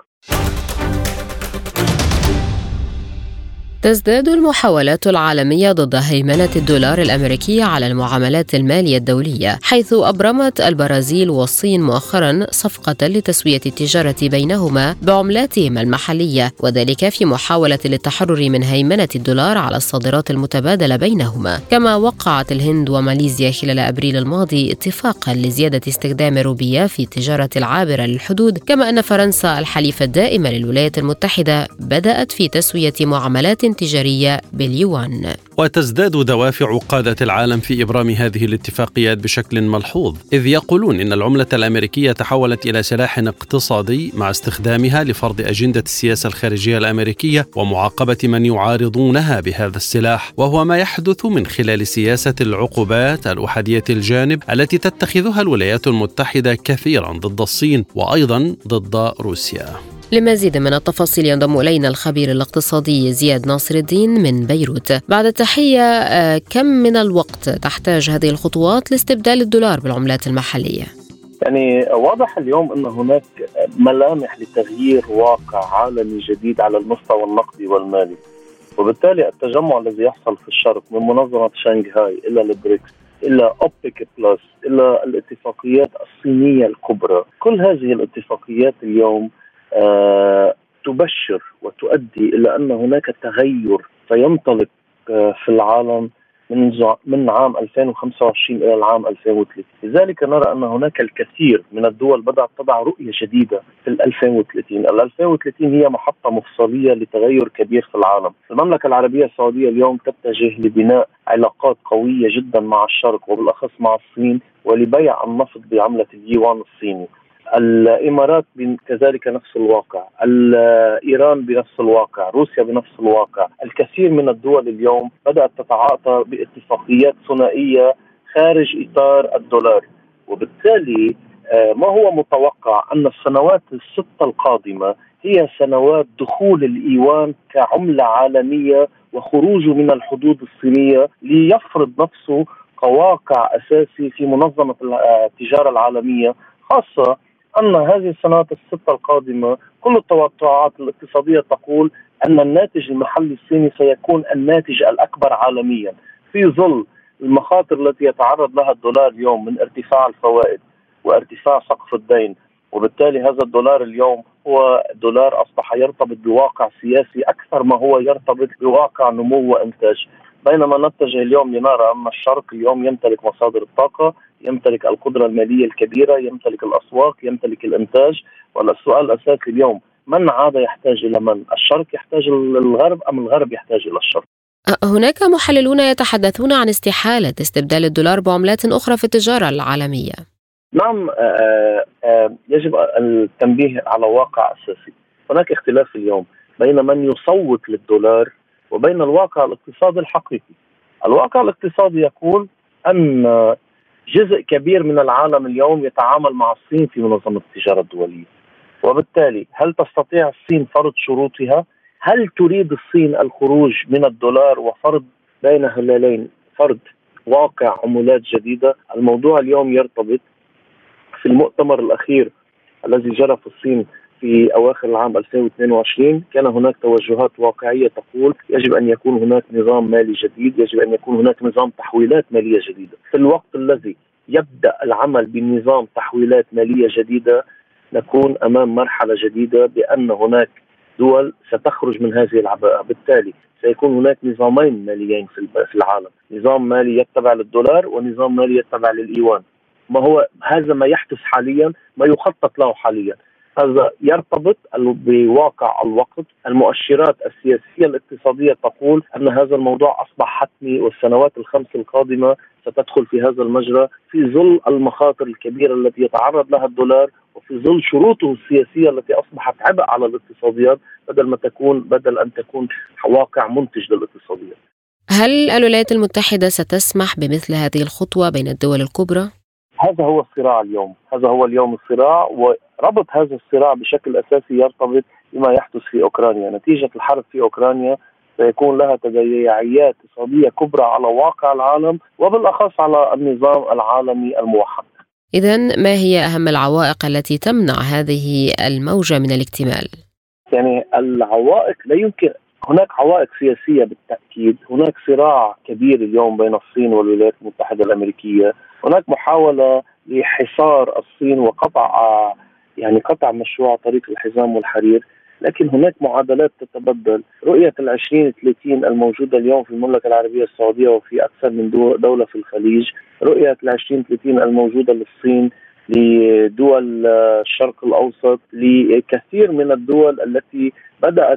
تزداد المحاولات العالمية ضد هيمنة الدولار الأمريكي على المعاملات المالية الدولية، حيث أبرمت البرازيل والصين مؤخرا صفقة لتسوية التجارة بينهما بعملاتهما المحلية، وذلك في محاولة للتحرر من هيمنة الدولار على الصادرات المتبادلة بينهما. كما وقعت الهند وماليزيا خلال أبريل الماضي اتفاقا لزيادة استخدام الروبية في التجارة العابرة للحدود، كما أن فرنسا الحليفة الدائمة للولايات المتحدة بدأت في تسوية معاملات تجارية باليوان. وتزداد دوافع قادة العالم في إبرام هذه الاتفاقيات بشكل ملحوظ، إذ يقولون إن العملة الأمريكية تحولت إلى سلاح اقتصادي مع استخدامها لفرض أجندة السياسة الخارجية الأمريكية ومعاقبة من يعارضونها بهذا السلاح، وهو ما يحدث من خلال سياسة العقوبات الأحادية الجانب التي تتخذها الولايات المتحدة كثيرا ضد الصين وأيضا ضد روسيا. لمزيد من التفاصيل ينضم إلينا الخبير الاقتصادي زياد ناصر الدين من بيروت. بعد التحية، كم من الوقت تحتاج هذه الخطوات لاستبدال الدولار بالعملات المحلية؟ يعني واضح اليوم أن هناك ملامح لتغيير واقع عالمي جديد على المستوى النقدي والمالي، وبالتالي التجمع الذي يحصل في الشرق من منظمة شنغهاي إلى البريكس إلى أوبك بلس إلى الاتفاقيات الصينية الكبرى، كل هذه الاتفاقيات اليوم تبشر وتؤدي إلى أن هناك تغير سينطلق في العالم من عام 2025 إلى العام 2030. لذلك نرى أن هناك الكثير من الدول بدأت تضع رؤية جديدة في 2030. 2030 هي محطة مفصلية لتغير كبير في العالم. المملكة العربية السعودية اليوم تتجه لبناء علاقات قوية جدا مع الشرق وبالأخص مع الصين، ولبيع النفط بعملة اليوان الصيني. الإمارات كذلك نفس الواقع، إيران بنفس الواقع، روسيا بنفس الواقع. الكثير من الدول اليوم بدأت تتعاطى باتفاقيات ثنائية خارج إطار الدولار، وبالتالي ما هو متوقع أن السنوات الستة القادمة هي سنوات دخول الإيوان كعملة عالمية وخروجه من الحدود الصينية ليفرض نفسه كواقع أساسي في منظمة التجارة العالمية، خاصة أن هذه السنوات الستة القادمة كل التوقعات الاقتصادية تقول أن الناتج المحلي الصيني سيكون الناتج الأكبر عالميا في ظل المخاطر التي يتعرض لها الدولار اليوم من ارتفاع الفوائد وارتفاع سقف الدين. وبالتالي هذا الدولار اليوم هو دولار أصبح يرتبط بواقع سياسي أكثر ما هو يرتبط بواقع نمو وإنتاج، بينما نتجه اليوم لنرى أن الشرق اليوم يمتلك مصادر الطاقة، يمتلك القدرة المالية الكبيرة، يمتلك الأسواق، يمتلك الإنتاج. والسؤال الأساسي اليوم من عاد يحتاج إلى من؟ الشرق يحتاج للغرب أم الغرب يحتاج إلى الشرق؟ هناك محللون يتحدثون عن استحالة استبدال الدولار بعملات أخرى في التجارة العالمية. نعم، يجب التنبيه على واقع أساسي. هناك اختلاف اليوم بين من يصوت للدولار وبين الواقع الاقتصادي الحقيقي. الواقع الاقتصادي يقول أن جزء كبير من العالم اليوم يتعامل مع الصين في منظمة التجارة الدولية، وبالتالي هل تستطيع الصين فرض شروطها؟ هل تريد الصين الخروج من الدولار وفرض بين هلالين، فرض واقع عملات جديدة؟ الموضوع اليوم يرتبط في المؤتمر الأخير الذي جرى في الصين في أواخر العام 2022 كان هناك توجهات واقعية تقول يجب أن يكون هناك نظام مالي جديد، يجب أن يكون هناك نظام تحويلات مالية جديدة. في الوقت الذي يبدأ العمل بنظام تحويلات مالية جديدة نكون أمام مرحلة جديدة بأن هناك دول ستخرج من هذه العباءة. بالتالي سيكون هناك نظامين ماليين في العالم، نظام مالي يتبع للدولار ونظام مالي يتبع للإيوان. ما هو هذا ما يحدث حاليا، ما يخطط له حاليا. هذا يرتبط بواقع الوقت. المؤشرات السياسية الاقتصادية تقول أن هذا الموضوع أصبح حتمي، والسنوات الخمس القادمة ستدخل في هذا المجرى في ظل المخاطر الكبيرة التي يتعرض لها الدولار، وفي ظل شروطه السياسية التي أصبحت عبء على الاقتصاديات بدل أن تكون واقع منتج للاقتصاديات. هل الولايات المتحدة ستسمح بمثل هذه الخطوة بين الدول الكبرى؟ هذا هو الصراع اليوم، هذا هو اليوم الصراع، وربط هذا الصراع بشكل أساسي يرتبط بما يحدث في أوكرانيا. نتيجة الحرب في أوكرانيا سيكون لها تداعيات اقتصادية كبرى على واقع العالم، وبالأخص على النظام العالمي الموحد. إذن ما هي أهم العوائق التي تمنع هذه الموجة من الاكتمال؟ يعني العوائق لا يمكن، هناك عوائق سياسية بالتأكيد. هناك صراع كبير اليوم بين الصين والولايات المتحدة الأمريكية. هناك محاولة لحصار الصين وقطع قطع مشروع طريق الحزام والحرير، لكن هناك معادلات تتبدل. رؤية 2030 الموجودة اليوم في المملكة العربية السعودية وفي أكثر من دولة في الخليج، رؤية 2030 الموجودة للصين، لدول الشرق الأوسط، لكثير من الدول التي بدأت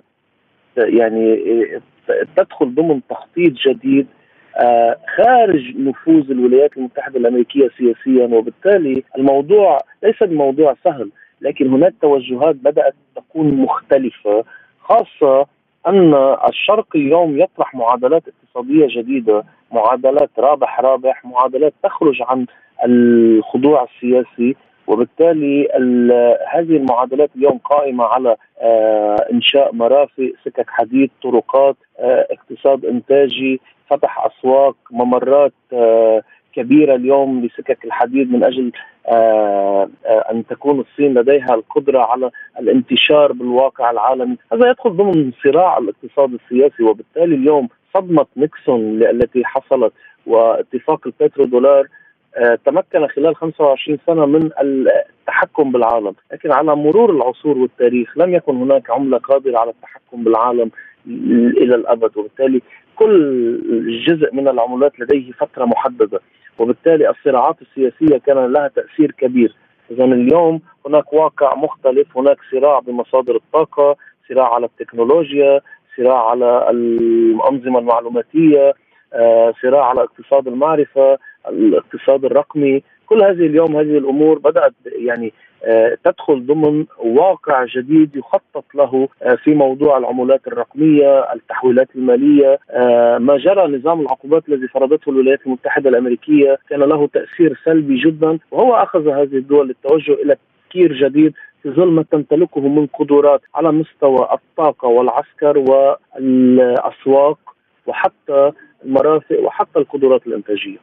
تدخل ضمن تخطيط جديد خارج نفوذ الولايات المتحدة الأمريكية سياسيا. وبالتالي الموضوع ليس بموضوع سهل، لكن هناك توجهات بدأت تكون مختلفة، خاصة أن الشرق اليوم يطرح معادلات اقتصادية جديدة، معادلات رابح، معادلات تخرج عن الخضوع السياسي. وبالتالي هذه المعادلات اليوم قائمة على إنشاء مرافق، سكك حديد، طرقات، اقتصاد إنتاجي، فتح أسواق، ممرات كبيرة اليوم لسكك الحديد من أجل أن تكون الصين لديها القدرة على الانتشار بالواقع العالمي. هذا يدخل ضمن صراع الاقتصاد السياسي. وبالتالي اليوم صدمة نيكسون التي حصلت واتفاق البترودولار تمكن خلال 25 سنة من التحكم بالعالم، لكن على مرور العصور والتاريخ لم يكن هناك عملة قادرة على التحكم بالعالم إلى الأبد. وبالتالي كل جزء من العملات لديه فترة محددة، وبالتالي الصراعات السياسية كان لها تأثير كبير. إذن اليوم هناك واقع مختلف، هناك صراع بمصادر الطاقة، صراع على التكنولوجيا، صراع على الأنظمة المعلوماتية، صراع على اقتصاد المعرفة، الاقتصاد الرقمي. كل هذه اليوم هذه الأمور بدأت تدخل ضمن واقع جديد يخطط له في موضوع العملات الرقمية، التحويلات المالية. ما جرى نظام العقوبات الذي فرضته الولايات المتحدة الأمريكية كان له تأثير سلبي جدا، وهو أخذ هذه الدول للتوجه إلى تفكير جديد في ظل ما تمتلكه من قدرات على مستوى الطاقة والعسكر والأسواق وحتى المرافق وحتى القدرات الإنتاجية.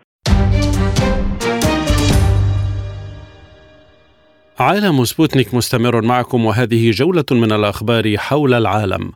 عالم سبوتنيك مستمر معكم، وهذه جولة من الأخبار حول العالم.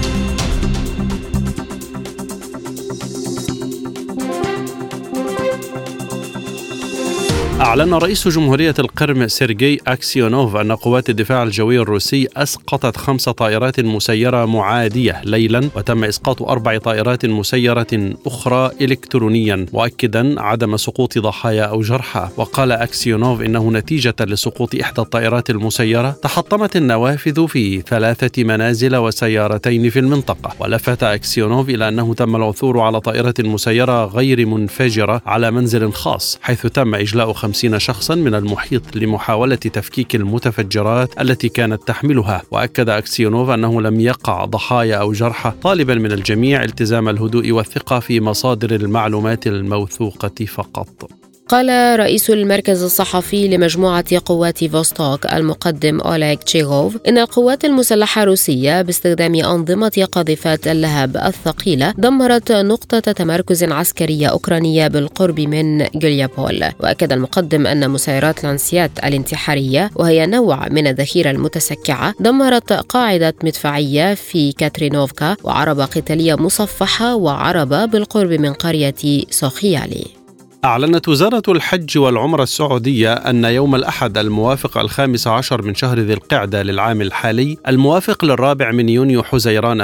أعلن رئيس جمهورية القرم سيرجي أكسيونوف أن قوات الدفاع الجوي الروسي أسقطت 5 طائرات مسيرة معادية ليلا، وتم إسقاط 4 طائرات مسيرة أخرى إلكترونيا، مؤكدا عدم سقوط ضحايا أو جرحى. وقال أكسيونوف إنه نتيجة لسقوط إحدى الطائرات المسيرة تحطمت النوافذ في 3 منازل وسيارتين في المنطقة. ولفت أكسيونوف إلى أنه تم العثور على طائرة مسيرة غير منفجرة على منزل خاص، حيث تم إجلاء 50 شخصا من المحيط لمحاولة تفكيك المتفجرات التي كانت تحملها. وأكد أكسيونوف أنه لم يقع ضحايا أو جرحى، طالبا من الجميع التزام الهدوء والثقة في مصادر المعلومات الموثوقة فقط. قال رئيس المركز الصحفي لمجموعة قوات فوستوك المقدم أوليغ تشيغوف إن القوات المسلحة الروسية باستخدام أنظمة قاذفات اللهب الثقيلة دمرت نقطة تمركز عسكرية أوكرانية بالقرب من جوليابول. وأكد المقدم أن مسيرات لانسيات الانتحارية، وهي نوع من الذخيرة المتسكعة، دمرت قاعدة مدفعية في كاترينوفكا وعربة قتالية مصفحة وعربة بالقرب من قرية سوخيالي. أعلنت وزارة الحج والعمرة السعودية أن يوم الأحد الموافق 15 من شهر ذي القعدة للعام الحالي الموافق للرابع من يونيو حزيران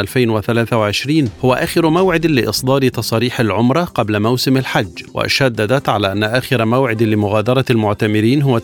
2023 هو آخر موعد لإصدار تصاريح العمرة قبل موسم الحج، وشددت على أن آخر موعد لمغادرة المعتمرين هو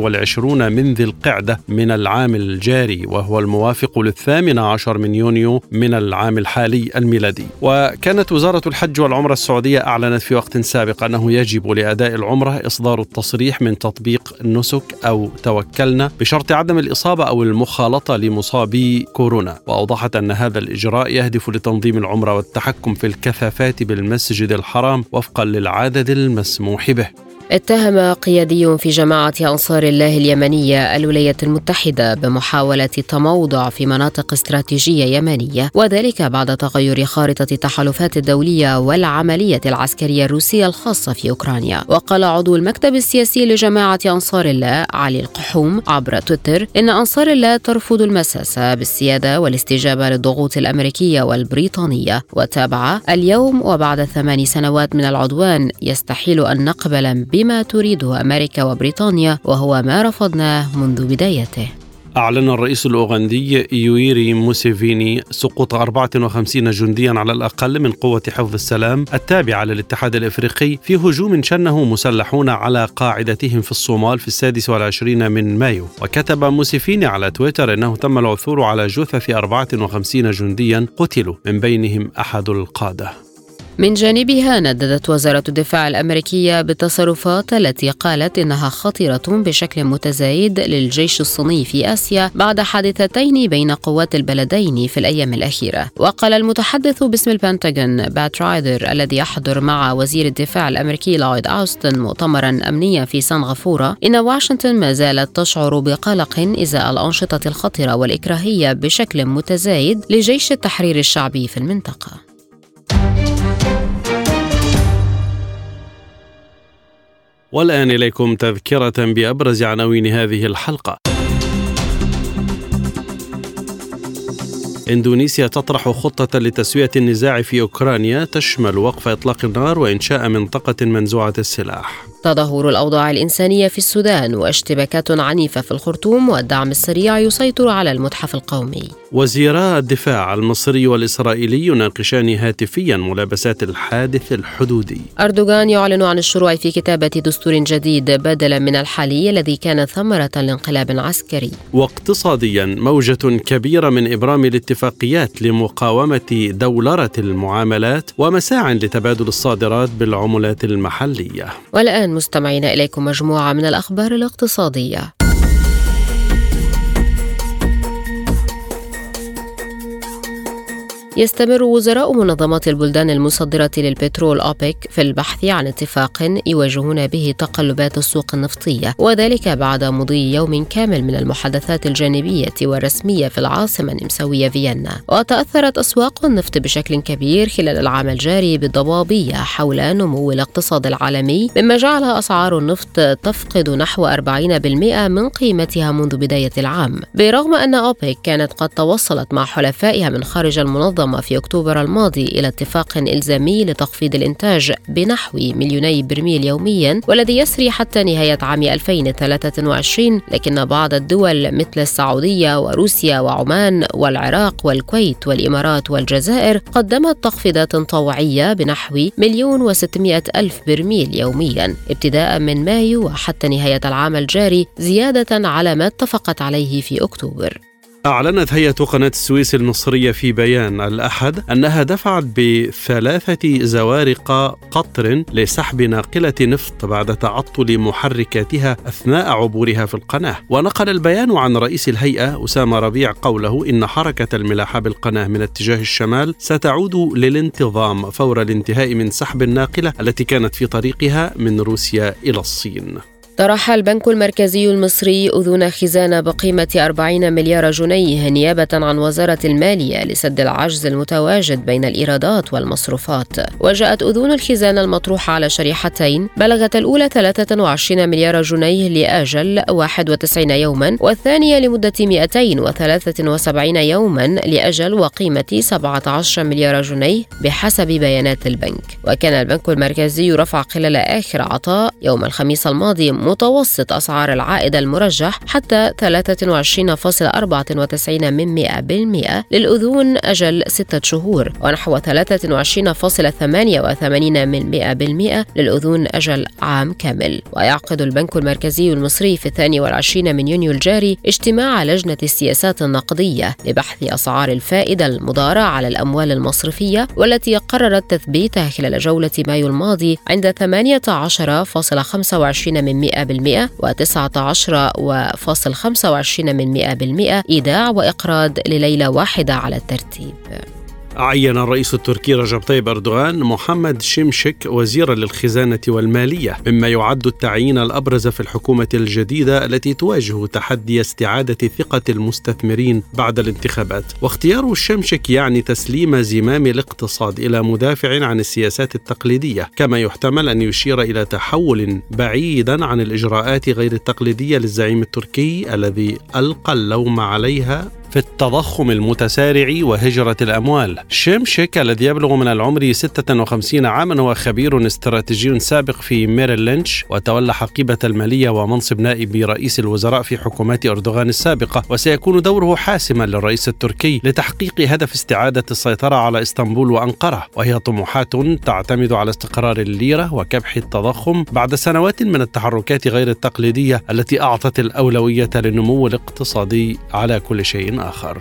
29 من ذي القعدة من العام الجاري، وهو الموافق 18 من يونيو من العام الحالي الميلادي. وكانت وزارة الحج والعمرة السعودية أعلنت في وقت سابق أنه يجب لأداء العمرة إصدار التصريح من تطبيق نسك أو توكلنا بشرط عدم الإصابة أو المخالطة لمصابي كورونا، وأوضحت أن هذا الإجراء يهدف لتنظيم العمرة والتحكم في الكثافات بالمسجد الحرام وفقا للعدد المسموح به. اتهم قيادي في جماعة أنصار الله اليمنية الولايات المتحدة بمحاولة تموضع في مناطق استراتيجية يمنية، وذلك بعد تغير خارطة التحالفات الدولية والعملية العسكرية الروسية الخاصة في أوكرانيا. وقال عضو المكتب السياسي لجماعة أنصار الله علي القحوم عبر تويتر إن أنصار الله ترفض المساس بالسيادة والاستجابة للضغوط الأمريكية والبريطانية. وتابع: اليوم وبعد 8 سنوات من العدوان يستحيل أن نقبل بما تريده أمريكا وبريطانيا، وهو ما رفضناه منذ بدايته. أعلن الرئيس الأوغندي يويري موسيفيني سقوط 54 جنديا على الأقل من قوة حفظ السلام التابعة للاتحاد الإفريقي في هجوم شنه مسلحون على قاعدتهم في الصومال في 26 من مايو. وكتب موسيفيني على تويتر أنه تم العثور على جثث 54 جنديا قتلوا، من بينهم أحد القادة. من جانبها نددت وزارة الدفاع الأمريكية بالتصرفات التي قالت إنها خطيرة بشكل متزايد للجيش الصيني في آسيا بعد حادثتين بين قوات البلدين في الأيام الأخيرة. وقال المتحدث باسم البنتاغون بات رايدر الذي يحضر مع وزير الدفاع الأمريكي لويد أوستن مؤتمرا أمنيا في سنغافورة إن واشنطن ما زالت تشعر بقلق إزاء الأنشطة الخطرة والإكراهية بشكل متزايد لجيش التحرير الشعبي في المنطقة. والآن إليكم تذكرة بأبرز عناوين هذه الحلقة. إندونيسيا تطرح خطة لتسوية النزاع في أوكرانيا تشمل وقف إطلاق النار وإنشاء منطقة منزوعة السلاح. تدهور الأوضاع الإنسانية في السودان واشتباكات عنيفة في الخرطوم، والدعم السريع يسيطر على المتحف القومي. وزيرا الدفاع المصري والإسرائيلي يناقشان هاتفيا ملابسات الحادث الحدودي. أردوغان يعلن عن الشروع في كتابة دستور جديد بدلا من الحالي الذي كان ثمرة لانقلاب عسكري. واقتصاديا موجة كبيرة من إبرام الاتفاقيات لمقاومة دولرة المعاملات ومساع لتبادل الصادرات بالعملات المحلية. والآن مستمعين إليكم مجموعة من الأخبار الاقتصادية. يستمر وزراء منظمات البلدان المصدرة للبترول أوبك في البحث عن اتفاق يواجهون به تقلبات السوق النفطية، وذلك بعد مضي يوم كامل من المحادثات الجانبية والرسمية في العاصمة النمساوية فيينا. وتأثرت أسواق النفط بشكل كبير خلال العام الجاري بالضبابية حول نمو الاقتصاد العالمي، مما جعل أسعار النفط تفقد نحو 40% من قيمتها منذ بداية العام، برغم أن أوبك كانت قد توصلت مع حلفائها من خارج المنظمة في أكتوبر الماضي إلى اتفاق إلزامي لتخفيض الإنتاج بنحو 2,000,000 برميل يوميا، والذي يسري حتى نهاية عام 2023. لكن بعض الدول مثل السعودية وروسيا وعمان والعراق والكويت والإمارات والجزائر قدمت تخفيضات طوعية بنحو 1,600,000 برميل يوميا ابتداء من مايو وحتى نهاية العام الجاري، زيادة على ما اتفقت عليه في أكتوبر. أعلنت هيئة قناة السويس المصرية في بيان الأحد أنها دفعت ب3 زوارق قطر لسحب ناقلة نفط بعد تعطل محركاتها أثناء عبورها في القناة. ونقل البيان عن رئيس الهيئة أسامة ربيع قوله إن حركة الملاحة بالقناة من اتجاه الشمال ستعود للانتظام فور الانتهاء من سحب الناقلة التي كانت في طريقها من روسيا إلى الصين. طرح البنك المركزي المصري أذون خزانة بقيمة 40 مليار جنيه نيابة عن وزارة المالية لسد العجز المتواجد بين الإيرادات والمصروفات. وجاءت أذون الخزانة المطروحة على شريحتين بلغت الأولى 23 مليار جنيه لأجل 91 يوما، والثانية لمدة 273 يوما لأجل وقيمة 17 مليار جنيه بحسب بيانات البنك. وكان البنك المركزي رفع خلال آخر عطاء يوم الخميس الماضي متوسط أسعار العائد المرجح حتى 23.94% للأذون أجل 6 شهور، ونحو 23.88% للأذون أجل عام كامل. ويعقد البنك المركزي المصري في 22 من يونيو الجاري اجتماع لجنة السياسات النقدية لبحث أسعار الفائدة المضارة على الأموال المصرفية، والتي قررت تثبيتها خلال جولة مايو الماضي عند 18.25% و19.25% إيداع وإقراض لليلة واحدة على الترتيب. عين الرئيس التركي رجب طيب أردوغان محمد شمشك وزيرا للخزانة والمالية، مما يعد التعيين الأبرز في الحكومة الجديدة التي تواجه تحدي استعادة ثقة المستثمرين بعد الانتخابات. واختيار شمشك يعني تسليم زمام الاقتصاد إلى مدافع عن السياسات التقليدية، كما يحتمل أن يشير إلى تحول بعيدا عن الإجراءات غير التقليدية للزعيم التركي الذي ألقى اللوم عليها في التضخم المتسارع وهجرة الأموال. شمشك الذي يبلغ من العمر 56 عاما هو خبير استراتيجي سابق في ميريل لينش، وتولى حقيبة المالية ومنصب نائب رئيس الوزراء في حكومات أردوغان السابقة، وسيكون دوره حاسما للرئيس التركي لتحقيق هدف استعادة السيطرة على إسطنبول وأنقرة، وهي طموحات تعتمد على استقرار الليرة وكبح التضخم بعد سنوات من التحركات غير التقليدية التي أعطت الأولوية للنمو الاقتصادي على كل شيء آخر.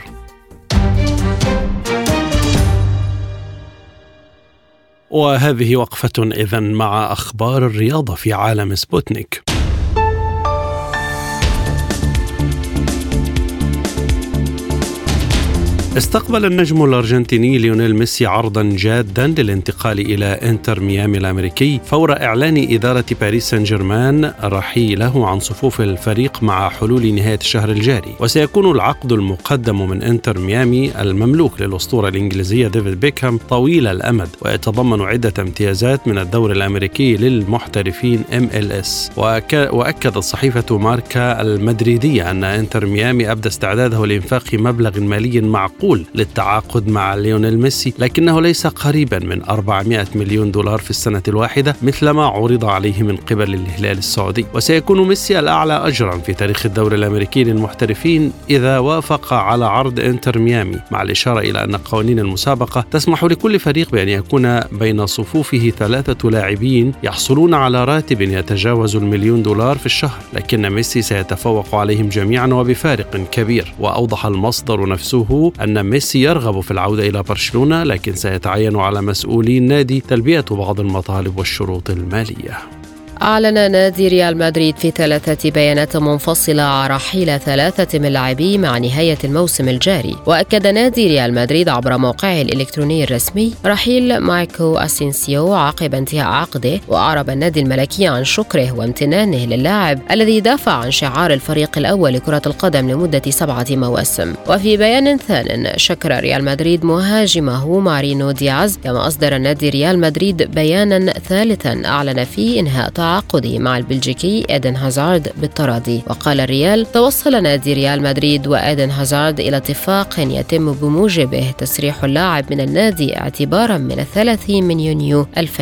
وهذه وقفة إذن مع أخبار الرياضة في عالم سبوتنيك. استقبل النجم الأرجنتيني ليونيل ميسي عرضا جادا للانتقال إلى إنتر ميامي الأمريكي فور إعلان إدارة باريس سان جيرمان رحيله عن صفوف الفريق مع حلول نهاية الشهر الجاري. وسيكون العقد المقدم من إنتر ميامي المملوك للأسطورة الإنجليزية ديفيد بيكهام طويل الأمد، ويتضمن عدة امتيازات من الدوري الأمريكي للمحترفين MLS. وأكدت صحيفة ماركا المدريدية أن إنتر ميامي أبدى استعداده لإنفاق مبلغ مالي معقول للتعاقد مع ليونيل ميسي، لكنه ليس قريبا من 400 مليون دولار في السنة الواحدة مثلما عرض عليه من قبل الهلال السعودي. وسيكون ميسي الأعلى أجرا في تاريخ الدوري الأمريكي للمحترفين إذا وافق على عرض إنتر ميامي، مع الإشارة إلى أن قوانين المسابقة تسمح لكل فريق بأن يكون بين صفوفه 3 لاعبين يحصلون على راتب يتجاوز $1,000,000 في الشهر، لكن ميسي سيتفوق عليهم جميعا وبفارق كبير. وأوضح المصدر نفسه أن ميسي يرغب في العودة إلى برشلونة، لكن سيتعين على مسؤولي النادي تلبية بعض المطالب والشروط المالية. أعلن نادي ريال مدريد في 3 بيانات منفصلة رحيل 3 من لاعبيه مع نهاية الموسم الجاري. وأكد نادي ريال مدريد عبر موقعه الإلكتروني الرسمي رحيل مايكو أسينسيو عقب انتهاء عقده. وأعرب النادي الملكي عن شكره وامتنانه للاعب الذي دافع عن شعار الفريق الأول لكرة القدم لمدة 7 مواسم. وفي بيان ثان شكر ريال مدريد مهاجمه مارينو دياز. كما أصدر نادي ريال مدريد بيانا ثالثا أعلن فيه إنهاء تعاقده مع البلجيكي إيدن هازارد بالتراضي. وقال الريال: توصل نادي ريال مدريد وإيدن هازارد إلى اتفاق يتم بموجبه تسريح اللاعب من النادي اعتبارا من 30 من يونيو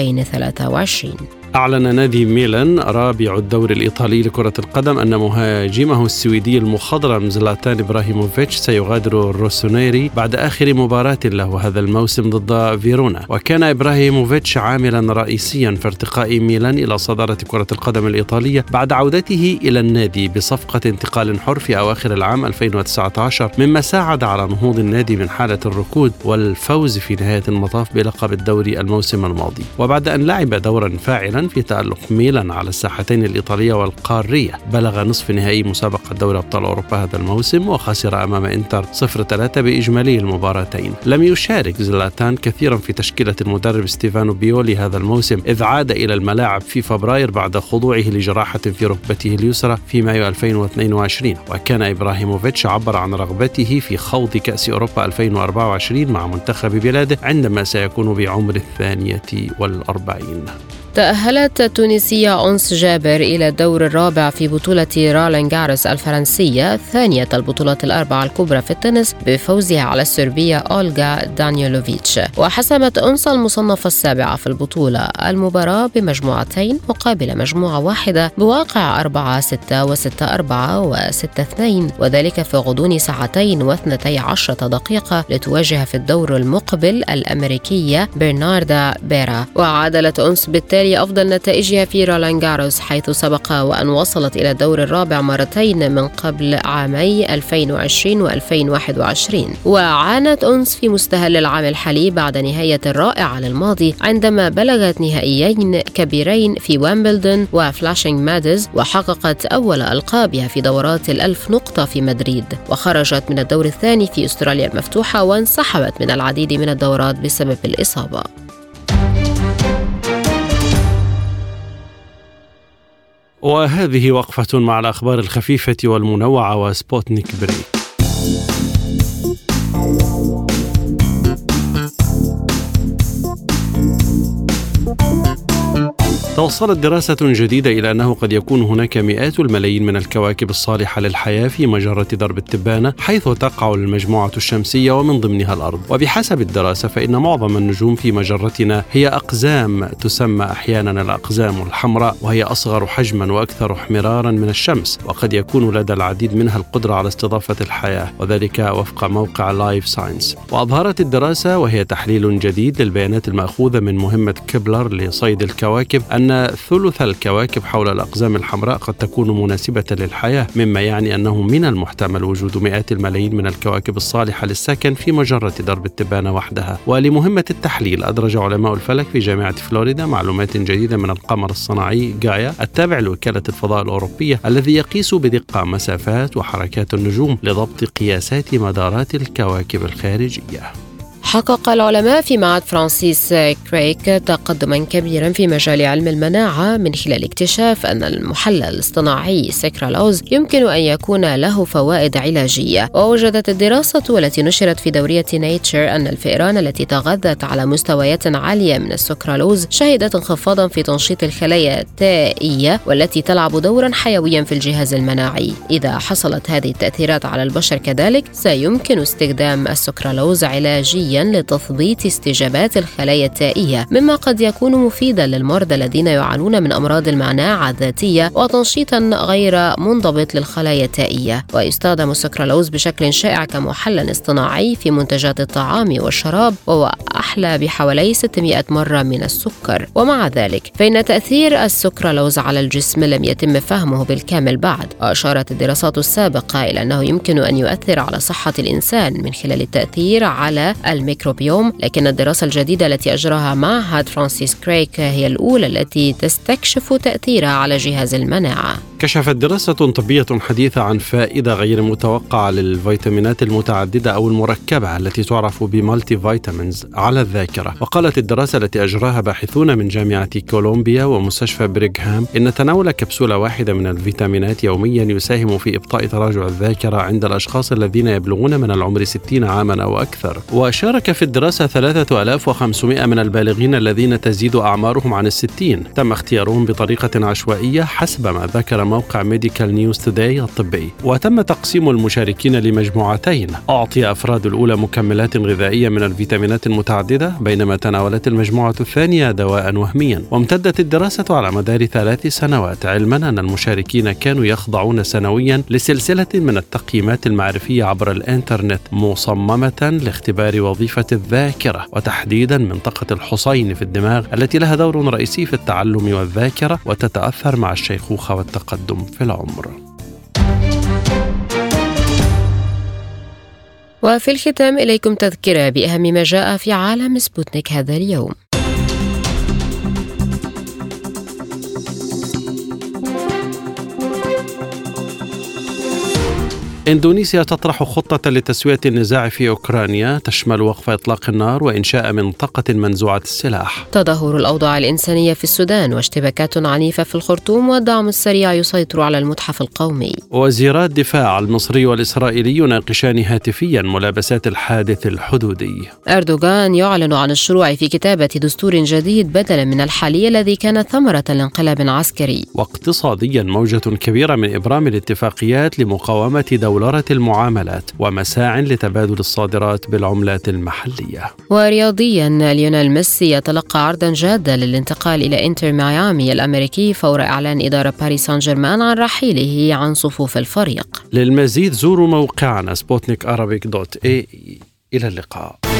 2023. أعلن نادي ميلان رابع الدوري الإيطالي لكرة القدم أن مهاجمه السويدي المخضرم زلاتان إبراهيموفيتش سيغادر الروسونيري بعد آخر مباراة له هذا الموسم ضد فيرونا. وكان إبراهيموفيتش عاملا رئيسيا في ارتقاء ميلان إلى صدارة كرة القدم الإيطالية بعد عودته إلى النادي بصفقة انتقال حر في أواخر العام 2019، مما ساعد على نهوض النادي من حالة الركود والفوز في نهاية المطاف بلقب الدوري الموسم الماضي. وبعد أن لعب دورا فاعلا الآن في تألق ميلان على الساحتين الإيطالية والقارية. بلغ نصف نهائي مسابقة دوري أبطال أوروبا هذا الموسم وخسر أمام إنتر 0-3 بإجمالي المباراتين. لم يشارك زلاتان كثيرا في تشكيلة المدرب ستيفانو بيولي هذا الموسم، إذ عاد إلى الملاعب في فبراير بعد خضوعه لجراحة في ركبته اليسرى في مايو 2022. وكان إبراهيموفيتش عبر عن رغبته في خوض كأس أوروبا 2024 مع منتخب بلاده عندما سيكون بعمر 42. تأهلت التونسية أنس جابر إلى الدور الرابع في بطولة رولان غارس الفرنسية، ثانية البطولات الأربعة الكبرى في التنس، بفوزها على السربية أولغا دانيلوفيتش. وحسمت أنس المصنفة السابعة في البطولة المباراة بمجموعتين مقابل مجموعة واحدة بواقع 4-6 و6-4 و6-2، وذلك في غضون 2 و12 دقيقة لتواجه في الدور المقبل الأمريكية برناردا بيرا. وعادلت أنس بالتالي أفضل نتائجها في رولان غاروس، حيث سبق وأن وصلت إلى الدور الرابع مرتين من قبل عامي 2020 و2021. وعانت أنس في مستهل العام الحالي بعد نهاية رائعة للماضي عندما بلغت نهائيين كبيرين في ويمبلدون وفلاشينغ مادز، وحققت أول ألقابها في دورات 1000 نقطة في مدريد، وخرجت من الدور الثاني في أستراليا المفتوحة وانسحبت من العديد من الدورات بسبب الإصابة. وهذه وقفة مع الأخبار الخفيفة والمنوعة وسبوتنيك بريك. توصلت دراسة جديدة إلى أنه قد يكون هناك مئات الملايين من الكواكب الصالحة للحياة في مجرة درب التبانة، حيث تقع المجموعة الشمسية ومن ضمنها الأرض. وبحسب الدراسة فإن معظم النجوم في مجرتنا هي أقزام تسمى أحيانا الأقزام الحمراء، وهي أصغر حجما وأكثر احمرارا من الشمس، وقد يكون لدى العديد منها القدرة على استضافة الحياة، وذلك وفق موقع لايف ساينس. وأظهرت الدراسة، وهي تحليل جديد للبيانات المأخوذة من مهمة كيبلر لصيد الكواكب، أن ثلث الكواكب حول الأقزام الحمراء قد تكون مناسبة للحياة، مما يعني أنه من المحتمل وجود مئات الملايين من الكواكب الصالحة للسكن في مجرة درب التبانة وحدها. ولمهمة التحليل أدرج علماء الفلك في جامعة فلوريدا معلومات جديدة من القمر الصناعي غايا التابع لوكالة الفضاء الأوروبية، الذي يقيس بدقة مسافات وحركات النجوم لضبط قياسات مدارات الكواكب الخارجية. حقق العلماء في معهد فرانسيس كريك تقدما كبيرا في مجال علم المناعة من خلال اكتشاف أن المحلل الاصطناعي سكرالوز يمكن أن يكون له فوائد علاجية. ووجدت الدراسة والتي نشرت في دورية نيتشر أن الفئران التي تغذت على مستويات عالية من السكرالوز شهدت انخفاضا في تنشيط الخلايا التائية والتي تلعب دورا حيويا في الجهاز المناعي. إذا حصلت هذه التأثيرات على البشر كذلك، سيمكن استخدام السكرالوز علاجيا لتثبيط استجابات الخلايا التائية، مما قد يكون مفيدا للمرضى الذين يعانون من أمراض المناعة الذاتية وتنشيطا غير منضبط للخلايا التائية. ويستخدم السكرالوز بشكل شائع كمحلل اصطناعي في منتجات الطعام والشراب، وهو أحلى بحوالي 600 مرة من السكر. ومع ذلك فإن تأثير السكرالوز على الجسم لم يتم فهمه بالكامل بعد. وأشارت الدراسات السابقة إلى أنه يمكن أن يؤثر على صحة الإنسان من خلال التأثير على الميكروبيوم، لكن الدراسة الجديدة التي أجراها معهد فرانسيس كريك هي الأولى التي تستكشف تأثيرها على جهاز المناعة. كشفت دراسة طبية حديثة عن فائدة غير متوقعة للفيتامينات المتعددة أو المركبة التي تعرف بمالتي فيتامينز على الذاكرة. وقالت الدراسة التي أجراها باحثون من جامعة كولومبيا ومستشفى بريغهام إن تناول كبسولة واحدة من الفيتامينات يوميا يساهم في إبطاء تراجع الذاكرة عند الأشخاص الذين يبلغون من العمر 60 عاما أو أكثر. وشارك في الدراسة 3500 من البالغين الذين تزيد أعمارهم عن 60. تم اختيارهم بطريقة عشوائية حسب ما ذكر موقع ميديكال نيوز توداي الطبي. وتم تقسيم المشاركين لمجموعتين. أعطي أفراد الأولى مكملات غذائية من الفيتامينات المتعددة، بينما تناولت المجموعة الثانية دواء وهميا. وامتدت الدراسة على مدار 3 سنوات، علما أن المشاركين كانوا يخضعون سنويا لسلسلة من التقييمات المعرفية عبر الإنترنت مصممة لاختبار وظيفة الذاكرة، وتحديدا منطقة الحصين في الدماغ التي لها دور رئيسي في التعلم والذاكرة وتتأثر مع الشيخوخة والتقدم في العمر. وفي الختام إليكم تذكرة بأهم ما جاء في عالم سبوتنيك هذا اليوم. إندونيسيا تطرح خطة لتسوية النزاع في أوكرانيا تشمل وقف إطلاق النار وإنشاء منطقة منزوعة السلاح. تدهور الأوضاع الإنسانية في السودان واشتباكات عنيفة في الخرطوم والدعم السريع يسيطر على المتحف القومي. وزيرا الدفاع المصري والإسرائيلي يناقشان هاتفيا ملابسات الحادث الحدودي. أردوغان يعلن عن الشروع في كتابة دستور جديد بدلا من الحالي الذي كان ثمرة لانقلاب عسكري. واقتصاديا موجة كبيرة من إبرام الاتفاقيات لمقاومة دولارة المعاملات ومساع لتبادل الصادرات بالعملات المحلية. ورياضيا ليونيل ميسي يتلقى عرضا جادا للانتقال إلى إنتر ميامي الأمريكي فور إعلان إدارة باريس سان جيرمان عن رحيله عن صفوف الفريق. للمزيد زوروا موقعنا sputnikarabic.ae. إلى اللقاء.